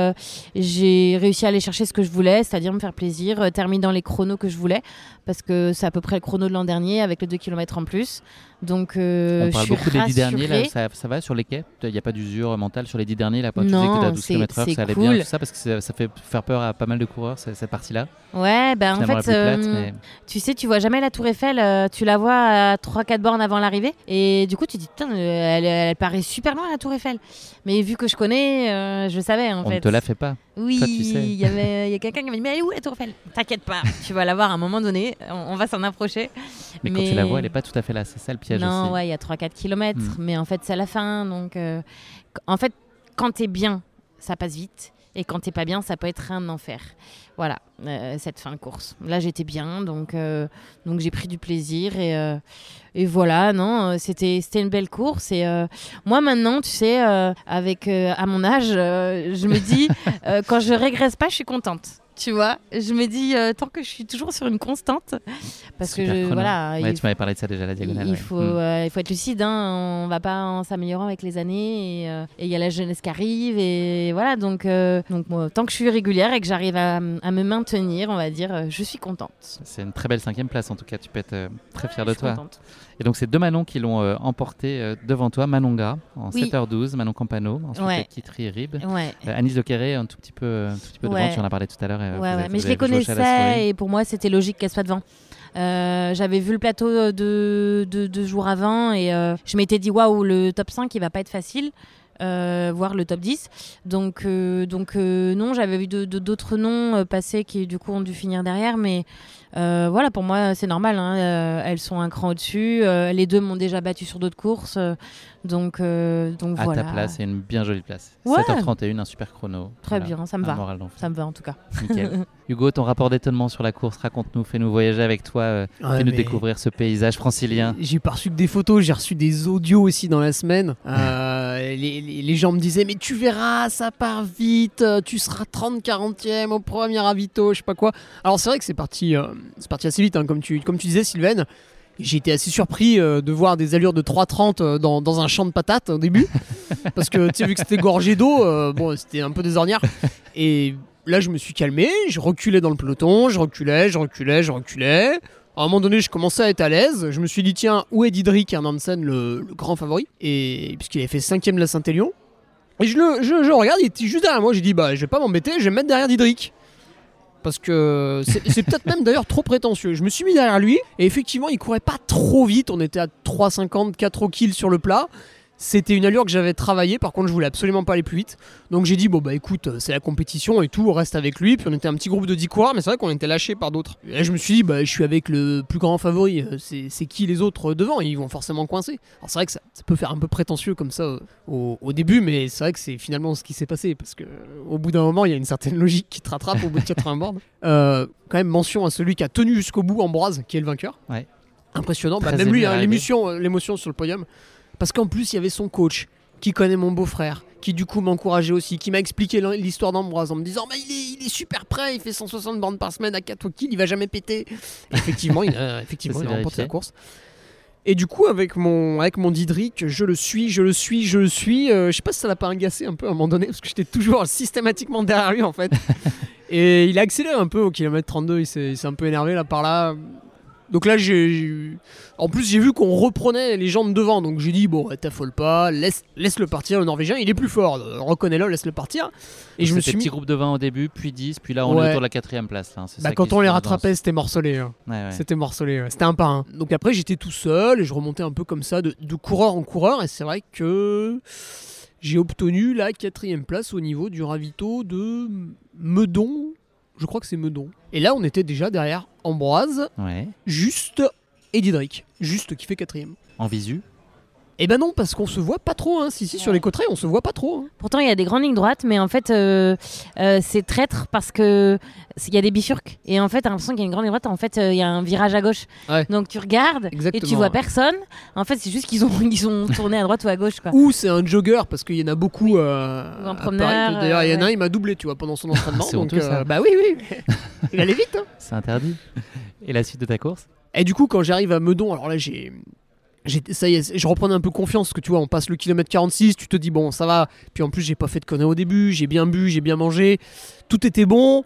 j'ai réussi à aller chercher ce que je voulais, c'est-à-dire me faire plaisir, terminer dans les chronos que je voulais, parce que c'est à peu près le chrono de l'an dernier avec les 2 km en plus. Donc, on parle beaucoup des 10 derniers, là, rassurée. ça va sur les quais? Il n'y a pas d'usure mentale sur les 10 derniers là, tu disais Non, que tu à 12 km/h, ça allait cool. bien, tout ça, parce que ça fait faire peur à pas mal de coureurs, cette partie-là. Ouais, ben en Finalement, fait, la plus plate, mais... tu sais, tu vois jamais la Tour Eiffel, tu la vois à 3-4 bornes avant l'arrivée, et du coup, tu te dis, putain, elle paraît super loin la Tour Eiffel. Mais vu que je connais, je savais en fait. On ne te la fait pas. Oui, toi, tu sais. il y a quelqu'un qui m'a dit, mais elle est où la Tour Eiffel? T'inquiète pas, tu vas la voir à un moment donné, on va s'en approcher. Mais quand tu la vois, elle n'est pas tout à fait là, c'est ça le piège aussi. Non, ouais, il y a 3-4 km, mais en fait, c'est à la fin. Donc, en fait, quand t'es bien, ça passe vite. Et quand t'es pas bien, ça peut être un enfer. Voilà, cette fin de course. Là, j'étais bien, donc j'ai pris du plaisir. Et voilà, non, c'était une belle course. Et moi, maintenant, tu sais, avec à mon âge, je me dis, quand je régresse pas, je suis contente. Tu vois, je me dis tant que je suis toujours sur une constante, parce Super que chrono. voilà, Ouais, tu m'avais parlé de ça déjà, la diagonale. il faut être lucide, on va pas en s'améliorant avec les années, et il y a la jeunesse qui arrive, et voilà, donc moi, tant que je suis régulière et que j'arrive à me maintenir, on va dire, je suis contente. C'est une très belle 5e place en tout cas, tu peux être très fière de Je suis toi. contente. Et donc c'est deux Manon qui l'ont emporté devant toi, Manon Gras en Oui. 7h12, Manon Campano, ensuite Ouais. Kitri Rib. Ouais. Anis Le Quéré un tout petit peu devant, Ouais. tu en as parlé tout à l'heure. Mais je les connaissais et pour moi c'était logique qu'elle soit devant. J'avais vu le plateau de 2 jours avant et je m'étais dit waouh, le top 5 il va pas être facile. Voire le top 10. Donc non, j'avais vu d'autres noms passer qui du coup ont dû finir derrière, mais voilà, pour moi c'est normal, elles sont un cran au-dessus, les deux m'ont déjà battu sur d'autres courses, donc À voilà. ta place, c'est une bien jolie place. Ouais. 7h31, un super chrono. Très Voilà, bien, ça me un va. moral d'enfer. Ça me va en tout cas. Nickel. Hugo, ton rapport d'étonnement sur la course, raconte-nous, fais-nous voyager avec toi, fais-nous découvrir ce paysage francilien. J'ai pas reçu que des photos, j'ai reçu des audios aussi dans la semaine. Les gens me disaient mais tu verras, ça part vite, tu seras 30-40e au premier ravito, je sais pas quoi. Alors c'est vrai que c'est parti assez vite, comme tu disais Sylvaine. J'ai été assez surpris de voir des allures de 3,30 dans un champ de patates au début. Parce que tu sais, vu que c'était gorgé d'eau, c'était un peu des ornières. Et là, je me suis calmé, je reculais dans le peloton, je reculais. À un moment donné, je commençais à être à l'aise. Je me suis dit, tiens, où est Didrik Hermansen, le grand favori? Et puisqu'il avait fait 5e de la Saint-Élion. Et je regarde, il était juste derrière moi. J'ai dit, je vais pas m'embêter, je vais me mettre derrière Didrik. Parce que c'est peut-être même d'ailleurs trop prétentieux. Je me suis mis derrière lui et effectivement il courait pas trop vite. On était à 3,50, 4 au kill sur le plat. C'était une allure que j'avais travaillée, par contre je voulais absolument pas aller plus vite. Donc j'ai dit bon bah écoute, c'est la compétition et tout, on reste avec lui. Puis on était un petit groupe de 10 coureurs, mais c'est vrai qu'on était lâchés par d'autres. Et là je me suis dit bah je suis avec le plus grand favori, c'est qui les autres devant? Ils vont forcément coincer. Alors c'est vrai que ça peut faire un peu prétentieux comme ça au début, mais c'est vrai que c'est finalement ce qui s'est passé. Parce que au bout d'un moment il y a une certaine logique qui te rattrape au bout de 80 bornes. Quand même mention à celui qui a tenu jusqu'au bout, Ambroise, qui est le vainqueur. Ouais. Impressionnant, Très même ému lui, à l'arrivée. l'émotion sur le podium. Parce qu'en plus, il y avait son coach, qui connaît mon beau-frère, qui du coup m'encourageait aussi, qui m'a expliqué l'histoire d'Ambroise en me disant il est super prêt, il fait 160 bornes par semaine à 4 kills, il va jamais péter. Et effectivement, il a remporté la course. Et du coup, avec mon Diedrich, je le suis. Je sais pas si ça l'a pas agacé un peu à un moment donné, parce que j'étais toujours systématiquement derrière lui en fait. Et il a accéléré un peu au kilomètre 32, il s'est un peu énervé là par là. Donc là, en plus, j'ai vu qu'on reprenait les gens de devant. Donc j'ai dit, bon, t'affole pas, laisse-le partir, le Norvégien, il est plus fort. Reconnais-le, laisse-le partir. Et je me suis mis... petit groupe de 20 au début, puis 10, puis là on est autour de la 4ème place. Là. C'est ça quand on les rattrapait, c'était morcelé. Hein. Ouais. C'était morcelé, c'était un par un. Donc après, j'étais tout seul et je remontais un peu comme ça, de coureur en coureur. Et c'est vrai que j'ai obtenu la 4ème place au niveau du ravito de Meudon. Je crois que c'est Meudon. Et là, on était déjà derrière Ambroise, Juste et Diedrich. Juste qui fait 4ème. En visu? Eh ben non, parce qu'on se voit pas trop. Hein. Si, sur les côtes, on se voit pas trop. Hein. Pourtant, il y a des grandes lignes droites, mais en fait, c'est traître parce que il y a des bifurques. Et en fait, t'as l'impression qu'il y a une grande ligne droite. En fait, il y a un virage à gauche. Ouais. Donc tu regardes et tu vois personne. En fait, c'est juste qu'ils ont tourné à droite ou à gauche, quoi. Ou c'est un jogger parce qu'il y en a beaucoup. Un promeneur. D'ailleurs, il y en a un, il m'a doublé, tu vois, pendant son entraînement. C'est donc, honteux, ça. bah oui. Il allait vite. Hein. C'est interdit. Et la suite de ta course? Et du coup, quand j'arrive à Meudon, alors là, ça y est, je reprenais un peu confiance parce que tu vois, on passe le kilomètre 46, tu te dis bon, ça va. Puis en plus, j'ai pas fait de conneries au début, j'ai bien bu, j'ai bien mangé, tout était bon.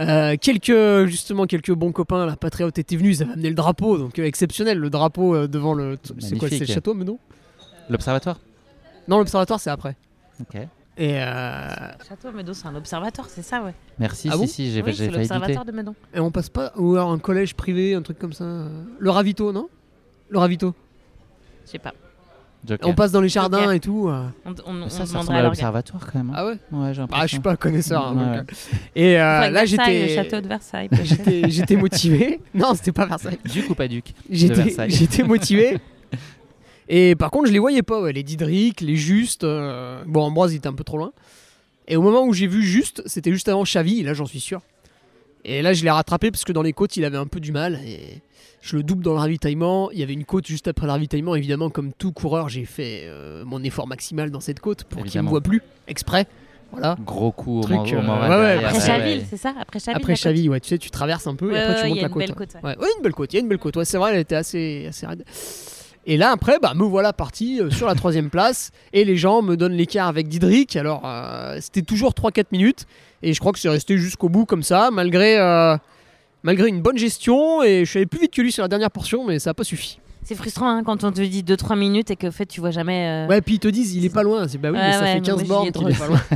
Quelques bons copains, la Patriote était venus, ils avaient amené le drapeau, donc exceptionnel, le drapeau devant le. C'est quoi, c'est le château, Meudon? L'observatoire? Non, l'observatoire, c'est après. Ok. Et Château Meudon, c'est un observatoire, c'est ça, ouais. Merci, bon si, j'ai Oui, c'est failli l'observatoire douter. de Meudon. Et on passe pas, ou alors un collège privé, un truc comme ça. Le ravito, non? Le ravito. Je sais pas. Joker. On passe dans les jardins Joker. et tout. On Ça demanderait ressemble à à l'organe. l'observatoire quand même. Hein. Ah ouais? Ouais, j'ai l'impression. Je suis pas connaisseur. Hein, Ouais. donc, Et là, Le château de Versailles. peut-être. j'étais motivé. Non, c'était pas Versailles. Duc ou pas Duc de Versailles. J'étais motivé. Et par contre, je les voyais pas. Les Diedrich, les Juste. Bon, Ambroise, il était un peu trop loin. Et au moment où j'ai vu Juste, c'était juste avant Xavi. Et là, j'en suis sûr. Et là, je l'ai rattrapé parce que dans les côtes, il avait un peu du mal. Et je le double dans le ravitaillement. Il y avait une côte juste après le ravitaillement. Évidemment, comme tout coureur, j'ai fait mon effort maximal dans cette côte pour qu'il ne me voit plus, exprès. Voilà. Gros coup au Truc, moral. ouais, derrière. Après ouais. Chaville, c'est ça? Après Chaville. Après Xavi, ouais, tu sais, tu traverses un peu et après tu montes la côte. Il y a une belle côte. Ouais, une belle côte. Il y a une belle côte. Ouais, c'est vrai, elle était assez raide. Et là, après, me voilà parti sur la 3ème place. Et les gens me donnent l'écart avec Diedrich. Alors, c'était toujours 3-4 minutes. Et je crois que c'est resté jusqu'au bout comme ça, malgré une bonne gestion. Et je suis allé plus vite que lui sur la dernière portion, mais ça n'a pas suffi. C'est frustrant hein, quand on te dit 2-3 minutes et que en fait, tu vois jamais. Ouais, puis ils te disent, il est pas loin. C'est bah oui, mais ça fait 15 bornes qu'il est pas loin.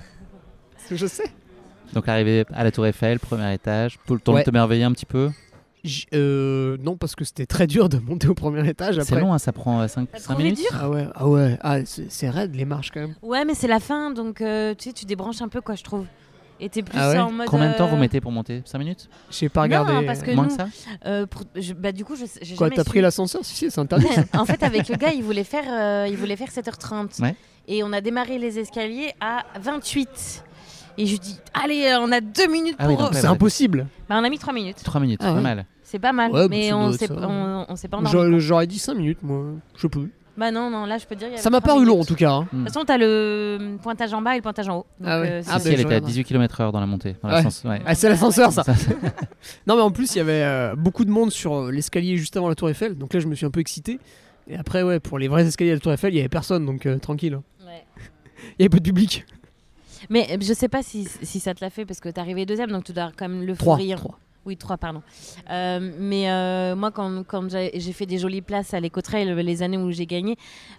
Je sais. Donc, l'arrivée à la Tour Eiffel, premier étage. Tout le temps de te merveiller un petit peu? Non, parce que c'était très dur de monter au premier étage. Après. C'est long, hein, ça prend 5 minutes. dur. Ah ouais. C'est raide les marches quand même. Ouais, mais c'est la fin, donc tu sais, tu débranches un peu, quoi, je trouve. Et t'es plus en mode. Combien de temps vous mettez pour monter? 5 minutes? J'ai pas regardé. Non, parce que moins nous, que ça du coup, j'ai Quoi, jamais t'as su. pris l'ascenseur? Si, c'est interdit. En fait, avec le gars, il voulait faire 7h30. Ouais. Et on a démarré les escaliers à 28. Et je dis, allez, on a 2 minutes Ah oui, pour. donc C'est impossible. Bah, on a mis 3 minutes. 3 minutes, Ah pas ouais. mal. C'est pas mal, Ouais, mais ça on doit s'est être ça. on s'est pas endormi. J'aurais dit 5 minutes, moi. Je sais plus. Bah non, là, je peux te dire. il y Ça avait m'a 3 paru long en minutes. tout cas. Hein. De toute façon, t'as le pointage en bas et le pointage en haut. Donc, Ah ouais. c'est- Ah, Si, ben, elle je était à regarde. 18 km/h dans la montée. Dans Ouais. l'ascenseur, ouais. Ah, c'est l'ascenseur ça. Ça, Non, mais en plus, il y avait beaucoup de monde sur l'escalier juste avant la Tour Eiffel. Donc là, je me suis un peu excité. Et après, ouais, pour les vrais escaliers à la Tour Eiffel, il y avait personne. Donc tranquille. Ouais. Il y avait peu de public. Mais je sais pas si ça te l'a fait parce que t'es arrivé deuxième, donc tu dois avoir quand même le 3. rire. Oui, 3, pardon. Mais moi, quand j'ai fait des jolies places à l'Écotrail les années où j'ai gagné,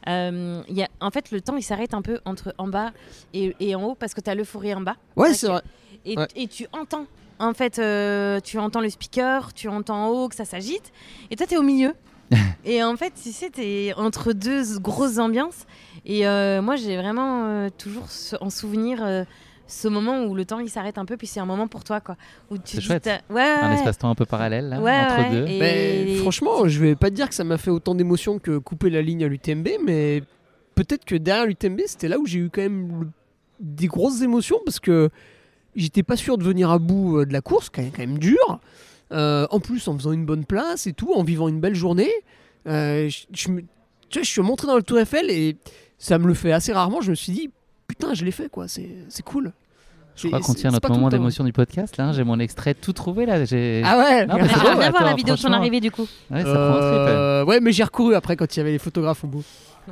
en fait, le temps, il s'arrête un peu entre en bas et en haut parce que tu as l'euphorie en bas. Ouais, c'est vrai. Et tu entends. En fait, tu entends le speaker, tu entends en haut que ça s'agite. Et toi, tu es au milieu. Et en fait, tu sais, tu es entre deux grosses ambiances. Et moi, j'ai vraiment toujours en souvenir ce moment où le temps il s'arrête un peu, puis c'est un moment pour toi, quoi. Où tu C'est chouette. Ouais, Un ouais. espace-temps un peu parallèle là, Ouais, entre ouais. deux. Et- Mais franchement, je vais pas te dire que ça m'a fait autant d'émotions que couper la ligne à l'UTMB, mais peut-être que derrière l'UTMB, c'était là où j'ai eu quand même des grosses émotions parce que j'étais pas sûr de venir à bout de la course, quand même dur. En plus, en faisant une bonne place et tout, en vivant une belle journée. Tu vois, je suis montré dans le Tour Eiffel et ça me le fait assez rarement. Je me suis dit, putain, je l'ai fait, quoi. C'est cool. Je crois qu'on tient notre moment d'émotion du podcast là. J'ai mon extrait tout trouvé là. Ah ouais. Non, mais c'est J'aimerais beau, bien voir la attends, vidéo de ton franchement. arrivée, du coup. Ouais, ça prend un trip. Ouais, mais j'ai recouru après quand il y avait les photographes au bout.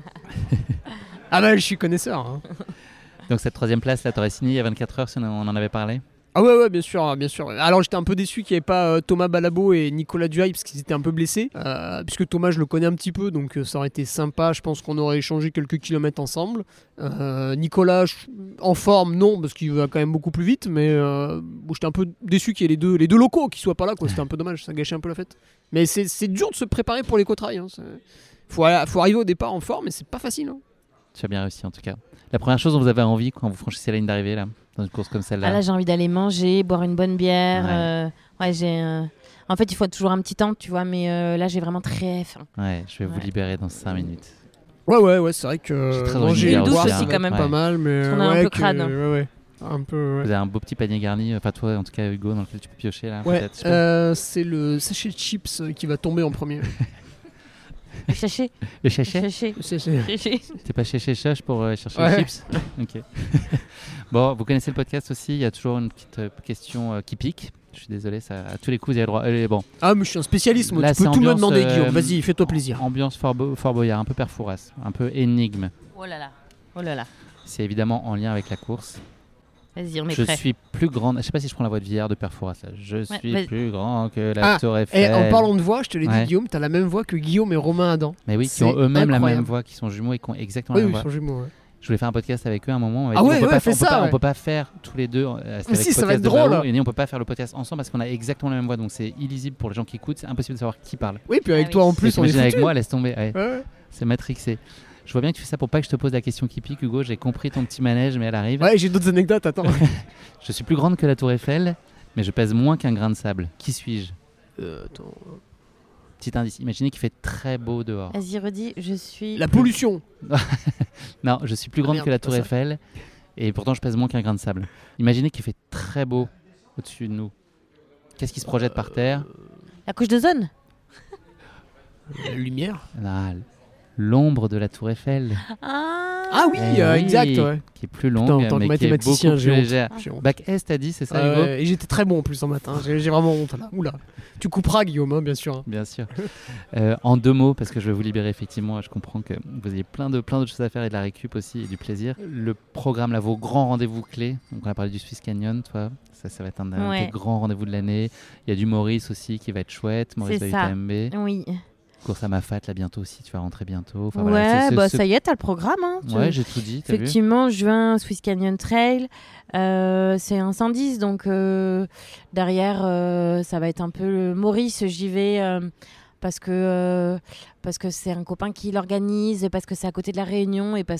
Ah bah, je suis connaisseur. Hein. Donc cette troisième place là, t'aurais signé il y a 24 heures si on en avait parlé. Ah ouais, bien sûr, bien sûr. Alors j'étais un peu déçu qu'il n'y ait pas Thomas Balabo et Nicolas Duhail parce qu'ils étaient un peu blessés. Puisque Thomas, je le connais un petit peu, donc ça aurait été sympa. Je pense qu'on aurait échangé quelques kilomètres ensemble. Nicolas, en forme, non, parce qu'il va quand même beaucoup plus vite. Mais bon, j'étais un peu déçu qu'il y ait les deux locaux qui soient pas là, quoi. C'était un peu dommage, ça gâchait un peu la fête. Mais c'est dur de se préparer pour l'éco-trail. Hein. Faut arriver au départ en forme, mais c'est pas facile. Hein. Tu as bien réussi en tout cas. La première chose dont vous avez envie quand vous franchissez la ligne d'arrivée là, dans une course comme celle-là. Ah là, j'ai envie d'aller manger, boire une bonne bière. Ouais. En fait, il faut toujours un petit temps, tu vois, mais là, j'ai vraiment très faim. Ouais, je vais vous Ouais. libérer dans 5 minutes. Ouais, c'est vrai que J'ai très manger envie de et bière boire, aussi, ça hein. va être quand même. pas mal, mais Parce qu'on est un ouais, peu crade, hein. ouais. Un peu, ouais. Vous avez un beau petit panier garni, enfin toi en tout cas Hugo, dans lequel tu peux piocher là. Ouais, Peut-être, je sais pas. c'est le sachet de chips qui va tomber en premier. Le chachet. Le chachet. Chachet. T'es pas chez Chach pour chercher Ouais. les chips. Ok. Bon, vous connaissez le podcast aussi, il y a toujours une petite question qui pique. Je suis désolé, ça, à tous les coups, il y a le droit. Allez, bon, Ah, mais je suis un spécialiste, moi. Là, Tu peux c'est tout me ambiance, demander, Guillaume. Vas-y, fais-toi plaisir. ambiance Fort Boyard, un peu Père Fouras, un peu énigme. Oh là là. Oh là là. C'est évidemment en lien avec la course. Vas-y, on est Je prêt. suis plus grande. Je sais pas si je prends la voix de vieillard de Père Fouras là. Je suis vas-y. plus grand que la Ah, Tour Et Eiffel. en parlant de voix, je te l'ai dit, Ouais. Guillaume, t'as la même voix que Guillaume et Romain Adam. Mais oui, qui C'est ont eux-mêmes la même incroyable. voix, qui sont jumeaux et qui ont exactement Oui, la oui, même ils voix. sont jumeaux. Ouais. Je voulais faire un podcast avec eux à un moment. On m'a Ah dit, ouais, on peut ouais, pas, fais on peut ça, pas- ouais. on peut pas faire tous les deux. Mais si, ça va être drôle. Et on peut pas faire le podcast ensemble parce qu'on a exactement la même voix, donc c'est illisible pour les gens qui écoutent. C'est impossible de savoir qui parle. Oui, puis avec Ah toi oui. en plus, on est T'imagines avec foutus. moi, laisse tomber. Ouais, Ouais. c'est matrixé. Je vois bien que tu fais ça pour pas que je te pose la question qui pique, Hugo. J'ai compris ton petit manège, mais elle arrive. Ouais, j'ai d'autres anecdotes, attends. Je suis plus grande que la Tour Eiffel, mais je pèse moins qu'un grain de sable. Qui suis-je? Attends. Petit indice. Imaginez qu'il fait très beau dehors. Vas-y, redis, je suis. La pollution. Non, je suis plus grande Merde, que la pas Tour ça. Eiffel, et pourtant je pèse moins qu'un grain de sable. Imaginez qu'il fait très beau au-dessus de nous. Qu'est-ce qui se projette par terre? La couche d'ozone. La lumière. Ah, l'ombre de la Tour Eiffel, Ah oui, Eh oui. exact, ouais. qui est plus Putain, longue, en tant que mais qui est beaucoup mathématicien, plus j'ai honte. légère. J'ai honte. Bac S, t'as dit, c'est ça, Hugo? Et j'étais très bon en plus en matin. J'ai vraiment honte là. Oula. Tu couperas, Guillaume, hein, bien sûr. hein. Bien sûr. En 2 mots, parce que je vais vous libérer effectivement, je comprends que vous ayez plein de choses à faire et de la récup aussi et du plaisir. Le programme, là, vos grands rendez-vous clés. Donc on a parlé du Swiss Canyon, toi. Ça va être un Ouais. des grands rendez-vous de l'année. Il y a du Maurice aussi qui va être chouette. Maurice de C'est ça. l'UTMB. Oui. Course à Mafat, là bientôt aussi, tu vas rentrer bientôt. Enfin, Ouais, voilà, c'est- bah c'est- ça y est, t'as le programme. Hein. Ouais, j'ai tout dit, t'as vu? Effectivement, juin, Swiss Canyon Trail. C'est un 110, donc derrière, ça va être un peu le Maurice. J'y vais parce que c'est un copain qui l'organise, parce que c'est à côté de la Réunion et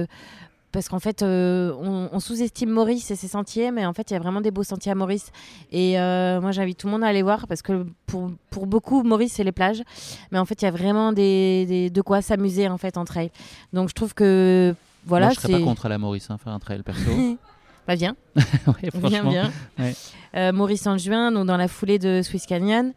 parce qu'en fait, on sous-estime Maurice et ses sentiers, mais en fait, il y a vraiment des beaux sentiers à Maurice. Et moi, j'invite tout le monde à aller voir parce que pour beaucoup, Maurice, c'est les plages. Mais en fait, il y a vraiment de quoi s'amuser en fait en trail. Donc, je trouve que voilà, Moi, je serais c'est. pas contre la Maurice, hein, faire un trail perso. Bah, viens, Ouais, franchement. viens. Ouais. Maurice en juin, donc dans la foulée de Swiss Canyon.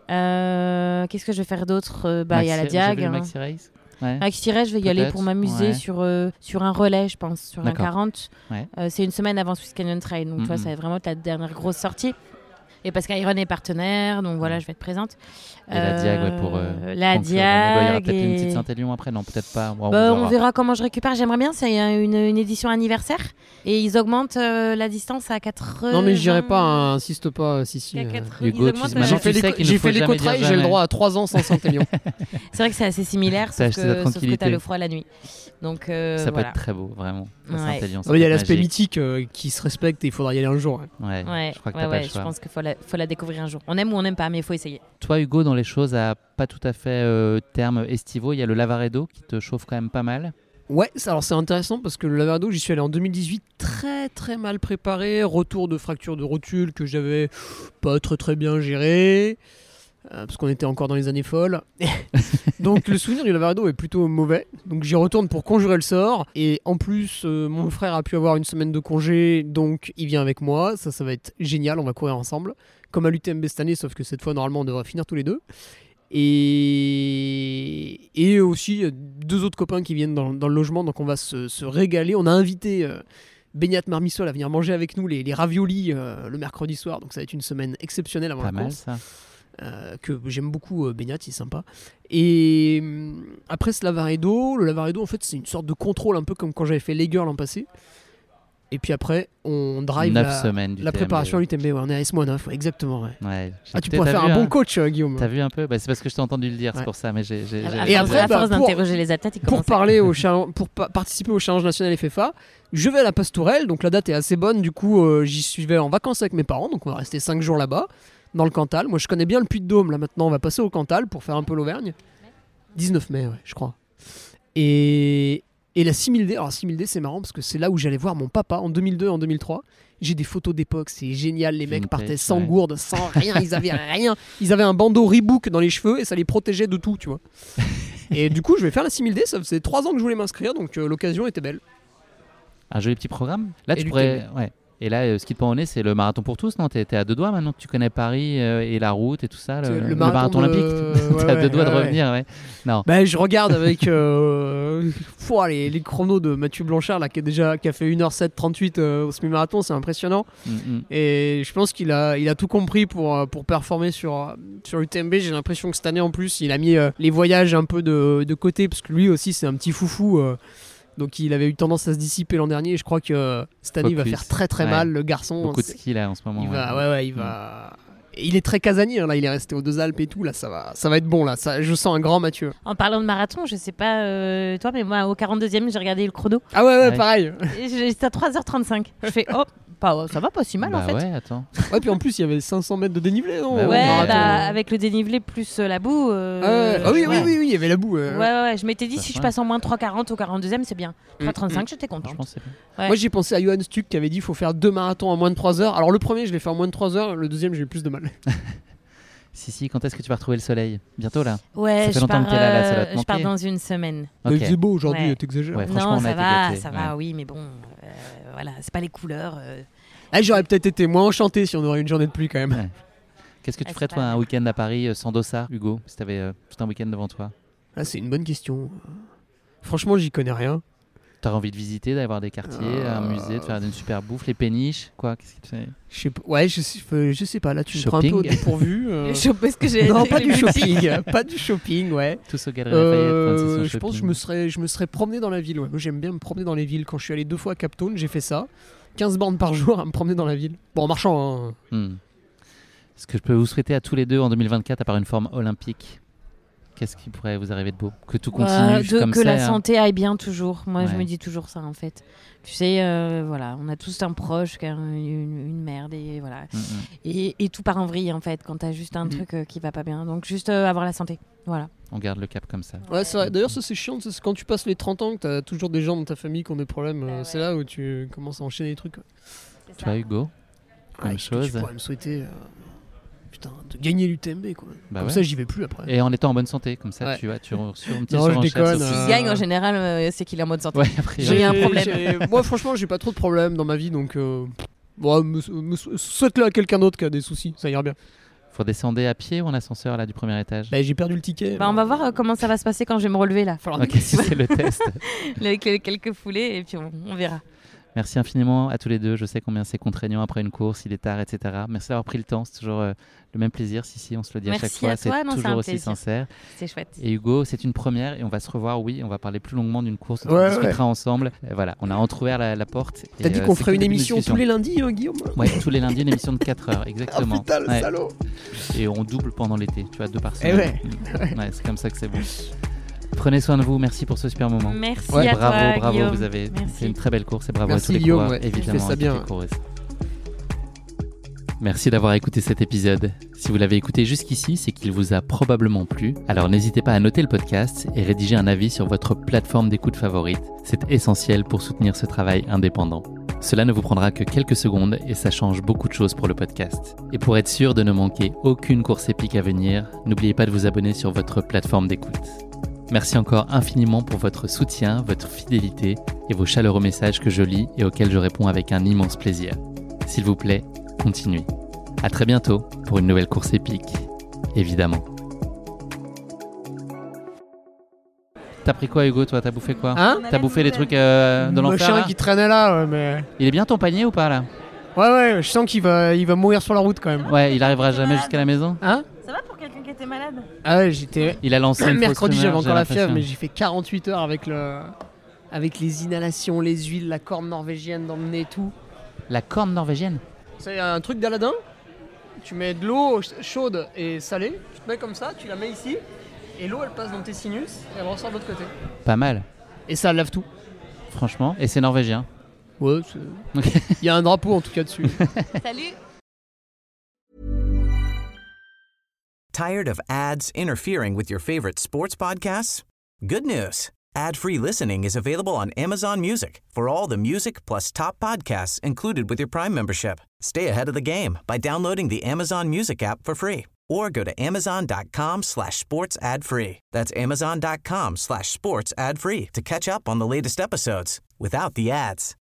Qu'est-ce que je vais faire d'autre? Bah, il y a la Maxi- vous avez Diag. le Hein. Maxi Race. Ouais. Maxi Race, je vais y aller Peut-être, pour m'amuser ouais. sur un relais, je pense, sur un D'accord. 40. Ouais. C'est une semaine avant Swiss Canyon Trail, donc tu vois, ça va vraiment être la dernière grosse sortie. Et parce qu'Iron est partenaire, donc voilà, je vais être présente. Et la Diag, ouais, pour. la conclure. Mais bon, il y aura Diag. peut-être une et- petite Saint-Élion après, non, peut-être pas. Bon, Bah, on verra. verra comment je récupère. J'aimerais bien, c'est une édition anniversaire. Et ils augmentent la distance à 80. Non, mais j'irai pas, hein, insiste pas. Si. À 80, Hugo, ils tu augmentent, sais, maintenant J'ai tu fait sais qu'il ne j'ai faut fait jamais l'éco-trail, dire j'ai le jamais. droit à 3 ans sans Saint-Élion. C'est vrai que c'est assez similaire, T'as acheté ta sauf que tranquillité. t'as le froid la nuit. Donc Ça peut voilà. être très beau, vraiment. La Ouais. Saint-Élion, ça Il y a peut être l'aspect magique. mythique qui se respecte et il faudra y aller un jour. hein. Ouais, Ouais, je crois que ouais, t'as pas le je choix. pense qu'il faut la découvrir un jour. On aime ou on n'aime pas, mais il faut essayer. Toi, Hugo, dans les choses à pas tout à fait terme estivaux, il y a le Lavaredo qui te chauffe quand même pas mal. Ouais, alors c'est intéressant parce que le Lavaredo, j'y suis allé en 2018 très très mal préparé, retour de fracture de rotule que j'avais pas très bien géré, parce qu'on était encore dans les années folles. Donc le souvenir du Lavaredo est plutôt mauvais, donc j'y retourne pour conjurer le sort, et en plus mon frère a pu avoir une semaine de congé, donc il vient avec moi, ça va être génial, on va courir ensemble, comme à l'UTMB cette année, sauf que cette fois normalement on devrait finir tous les deux. Et aussi 2 autres copains qui viennent dans le logement, donc on va se régaler. On a invité Beignat Marmissol à venir manger avec nous les raviolis le mercredi soir, donc ça va être une semaine exceptionnelle avant la course. Pas mal ça. Que j'aime beaucoup, Beignat, il est sympa. Et après ce Lavaredo, le Lavaredo en fait c'est une sorte de contrôle, un peu comme quand j'avais fait Lager l'an passé. Et puis après, on drive la préparation à l'UTMB. Ouais, on est à S-9, ouais, exactement. Ouais. Ouais, tu pourrais faire un bon coach, Guillaume. T'as vu un peu c'est parce que je t'ai entendu le dire, c'est pour ça. Mais Et après, à force d'interroger les athlètes, pour participer au Challenge National FFA, je vais à la Pastourelle. Donc la date est assez bonne. Du coup, j'y suis en vacances avec mes parents. Donc on va rester 5 jours là-bas, dans le Cantal. Moi, je connais bien le Puy-de-Dôme. Là, maintenant, on va passer au Cantal pour faire un peu l'Auvergne. 19 mai, ouais, je crois. Et la 6000D, alors 6000D c'est marrant parce que c'est là où j'allais voir mon papa en 2002, en 2003. J'ai des photos d'époque, c'est génial, les mecs partaient sans gourde, sans rien, ils avaient rien. Ils avaient un bandeau Reebok dans les cheveux et ça les protégeait de tout, tu vois. Et du coup, je vais faire la 6000D, ça faisait 3 ans que je voulais m'inscrire, donc l'occasion était belle. Un joli petit programme. Là, tu pourrais... Ouais. Et là, ce qui te prend au nez, c'est le marathon pour tous, non ? T'es à 2 doigts maintenant que tu connais Paris et la route et tout ça, le marathon olympique. T'es à 2 doigts de revenir, ouais. Non. Bah, je regarde avec les chronos de Mathieu Blanchard là, qui a fait 1h07:38 au semi-marathon, c'est impressionnant. Et je pense qu'il a tout compris pour performer sur UTMB. J'ai l'impression que cette année en plus, il a mis les voyages un peu de côté parce que lui aussi c'est un petit foufou. Donc il avait eu tendance à se dissiper l'an dernier et je crois que cette année il va faire très mal, le garçon. Beaucoup de ski là en ce moment. Il va. Et il est très casanier, hein, là il est resté aux 2 Alpes et tout, là ça va être bon là, je sens un grand Mathieu. En parlant de marathon, je sais pas toi mais moi au 42e j'ai regardé le chrono. Ah ouais. Pareil. J'étais à 3h35. Je fais ça va pas si mal en fait. Ouais, attends. Ouais, puis en plus il y avait 500 mètres de dénivelé, non ? Avec le dénivelé plus la boue. Oui, il y avait la boue. Ouais, je m'étais dit si je passe en moins de 3h40 au 42e, c'est bien. 3h35, j'étais contente. Je pense que c'est bien. Moi j'ai pensé à Johan Stuck qui avait dit qu'il faut faire 2 marathons en moins de 3 heures. Alors le premier je l'ai fait en moins de 3 heures, le deuxième j'ai eu plus de mal. Si, quand est-ce que tu vas retrouver le soleil ? Bientôt là ? Ouais, ça fait longtemps que t'es là, ça va te manquer. Je pars dans une semaine. Okay. C'est beau aujourd'hui, t'exagères. Ouais, non, ça va, oui, mais bon, voilà, c'est pas les couleurs. J'aurais peut-être été moins enchanté si on aurait une journée de pluie quand même. Ouais. Qu'est-ce que tu ferais toi un week-end à Paris sans dossard, Hugo, si t'avais tout un week-end devant toi ? Ah, c'est une bonne question. Franchement, j'y connais rien. T'aurais envie de visiter, d'aller voir des quartiers, un musée, de faire une super bouffe, les péniches, quoi ? Qu'est-ce que tu fais ? Je sais pas, là tu me prends un peu au dépourvu. Non, pas du shopping, pas du shopping, ouais. Tous au Galeries Lafayette, je pense que je me serais promené dans la ville, ouais. Moi j'aime bien me promener dans les villes. Quand je suis allé 2 fois à Cap Town, j'ai fait ça. 15 bornes par jour à me promener dans la ville. Bon, en marchant, hein. Ce que je peux vous souhaiter à tous les deux en 2024, à part une forme olympique, qu'est-ce qui pourrait vous arriver de beau ? Que tout continue comme ça. Que la santé aille bien toujours. Moi, je me dis toujours ça, en fait. Tu sais, voilà, on a tous un proche qui a une merde et voilà. Et tout part en vrille, en fait, quand t'as juste un truc qui va pas bien. Donc, juste avoir la santé. Voilà. On garde le cap comme ça. Ouais, c'est vrai. D'ailleurs, ça, c'est chiant. C'est quand tu passes les 30 ans, que t'as toujours des gens dans ta famille qui ont des problèmes. C'est là où tu commences à enchaîner les trucs. Toi, Hugo, même chose. Tu pourrais me souhaiter... de gagner l'UTMB quoi. Comme ça j'y vais plus après. Et en étant en bonne santé, comme ça tu vois, tu sur une petite non, je déconne. S'il gagne en général, c'est qu'il est en bonne santé. Ouais, après, j'ai un problème. Moi franchement j'ai pas trop de problèmes dans ma vie donc souhaite-le à quelqu'un d'autre qui a des soucis, ça ira bien. Faut descendre à pied ou en ascenseur là du premier étage ? J'ai perdu le ticket. On va voir comment ça va se passer quand je vais me relever là. C'est le test. Avec quelques foulées et puis on verra. Merci infiniment à tous les deux. Je sais combien c'est contraignant après une course, il est tard, etc. Merci d'avoir pris le temps. C'est toujours le même plaisir. Si, on se le dit à chaque fois. C'est toujours aussi sincère. C'est chouette. Et Hugo, c'est une première et on va se revoir. Oui, on va parler plus longuement d'une course. On discutera ensemble. Voilà, on a entrouvert la porte. T'as dit qu'on ferait une émission tous les lundis, Guillaume ? Ouais, tous les lundis, une émission de 4 heures, exactement. Ah putain, le salaud ! Et on double pendant l'été. Tu vois, 2 par semaine. C'est comme ça que c'est bon. Prenez soin de vous, merci pour ce super moment. Merci à toi, bravo, Guillaume. Vous avez fait une très belle course et bravo merci, à tous les Guillaume, coureurs, évidemment. ça bien. Merci d'avoir écouté cet épisode. Si vous l'avez écouté jusqu'ici, c'est qu'il vous a probablement plu. Alors n'hésitez pas à noter le podcast et rédiger un avis sur votre plateforme d'écoute favorite. C'est essentiel pour soutenir ce travail indépendant. Cela ne vous prendra que quelques secondes et ça change beaucoup de choses pour le podcast. Et pour être sûr de ne manquer aucune course épique à venir, n'oubliez pas de vous abonner sur votre plateforme d'écoute. Merci encore infiniment pour votre soutien, votre fidélité et vos chaleureux messages que je lis et auxquels je réponds avec un immense plaisir. S'il vous plaît, continuez. À très bientôt pour une nouvelle course épique, évidemment. T'as pris quoi, Hugo, toi? T'as bouffé quoi? T'as bouffé les trucs de l'enfer? Le chien là qui traînait là, ouais, mais... Il est bien ton panier ou pas là? Ouais, je sens qu'il va mourir sur la route quand même. Ouais, il arrivera jamais jusqu'à la maison? Hein? Ça va pour quelqu'un qui était malade? Ah ouais, j'étais... Il a lancé une mercredi, fausse j'avais rumeur, encore la j'ai fièvre, mais l'impression. j'ai fait 48 heures avec les inhalations, les huiles, la corne norvégienne dans le nez et tout. La corne norvégienne? C'est un truc d'Aladin. Tu mets de l'eau chaude et salée, tu te mets comme ça, tu la mets ici, et l'eau elle passe dans tes sinus et elle ressort de l'autre côté. Pas mal, Et ça lave tout. franchement. Et c'est norvégien. Ouais, il y a un drapeau en tout cas dessus. Salut! Tired of ads interfering with your favorite sports podcasts? Good news. Ad-free listening is available on Amazon Music for all the music plus top podcasts included with your Prime membership. Stay ahead of the game by downloading the Amazon Music app for free or go to amazon.com/sports ad free. That's amazon.com/sports ad free to catch up on the latest episodes without the ads.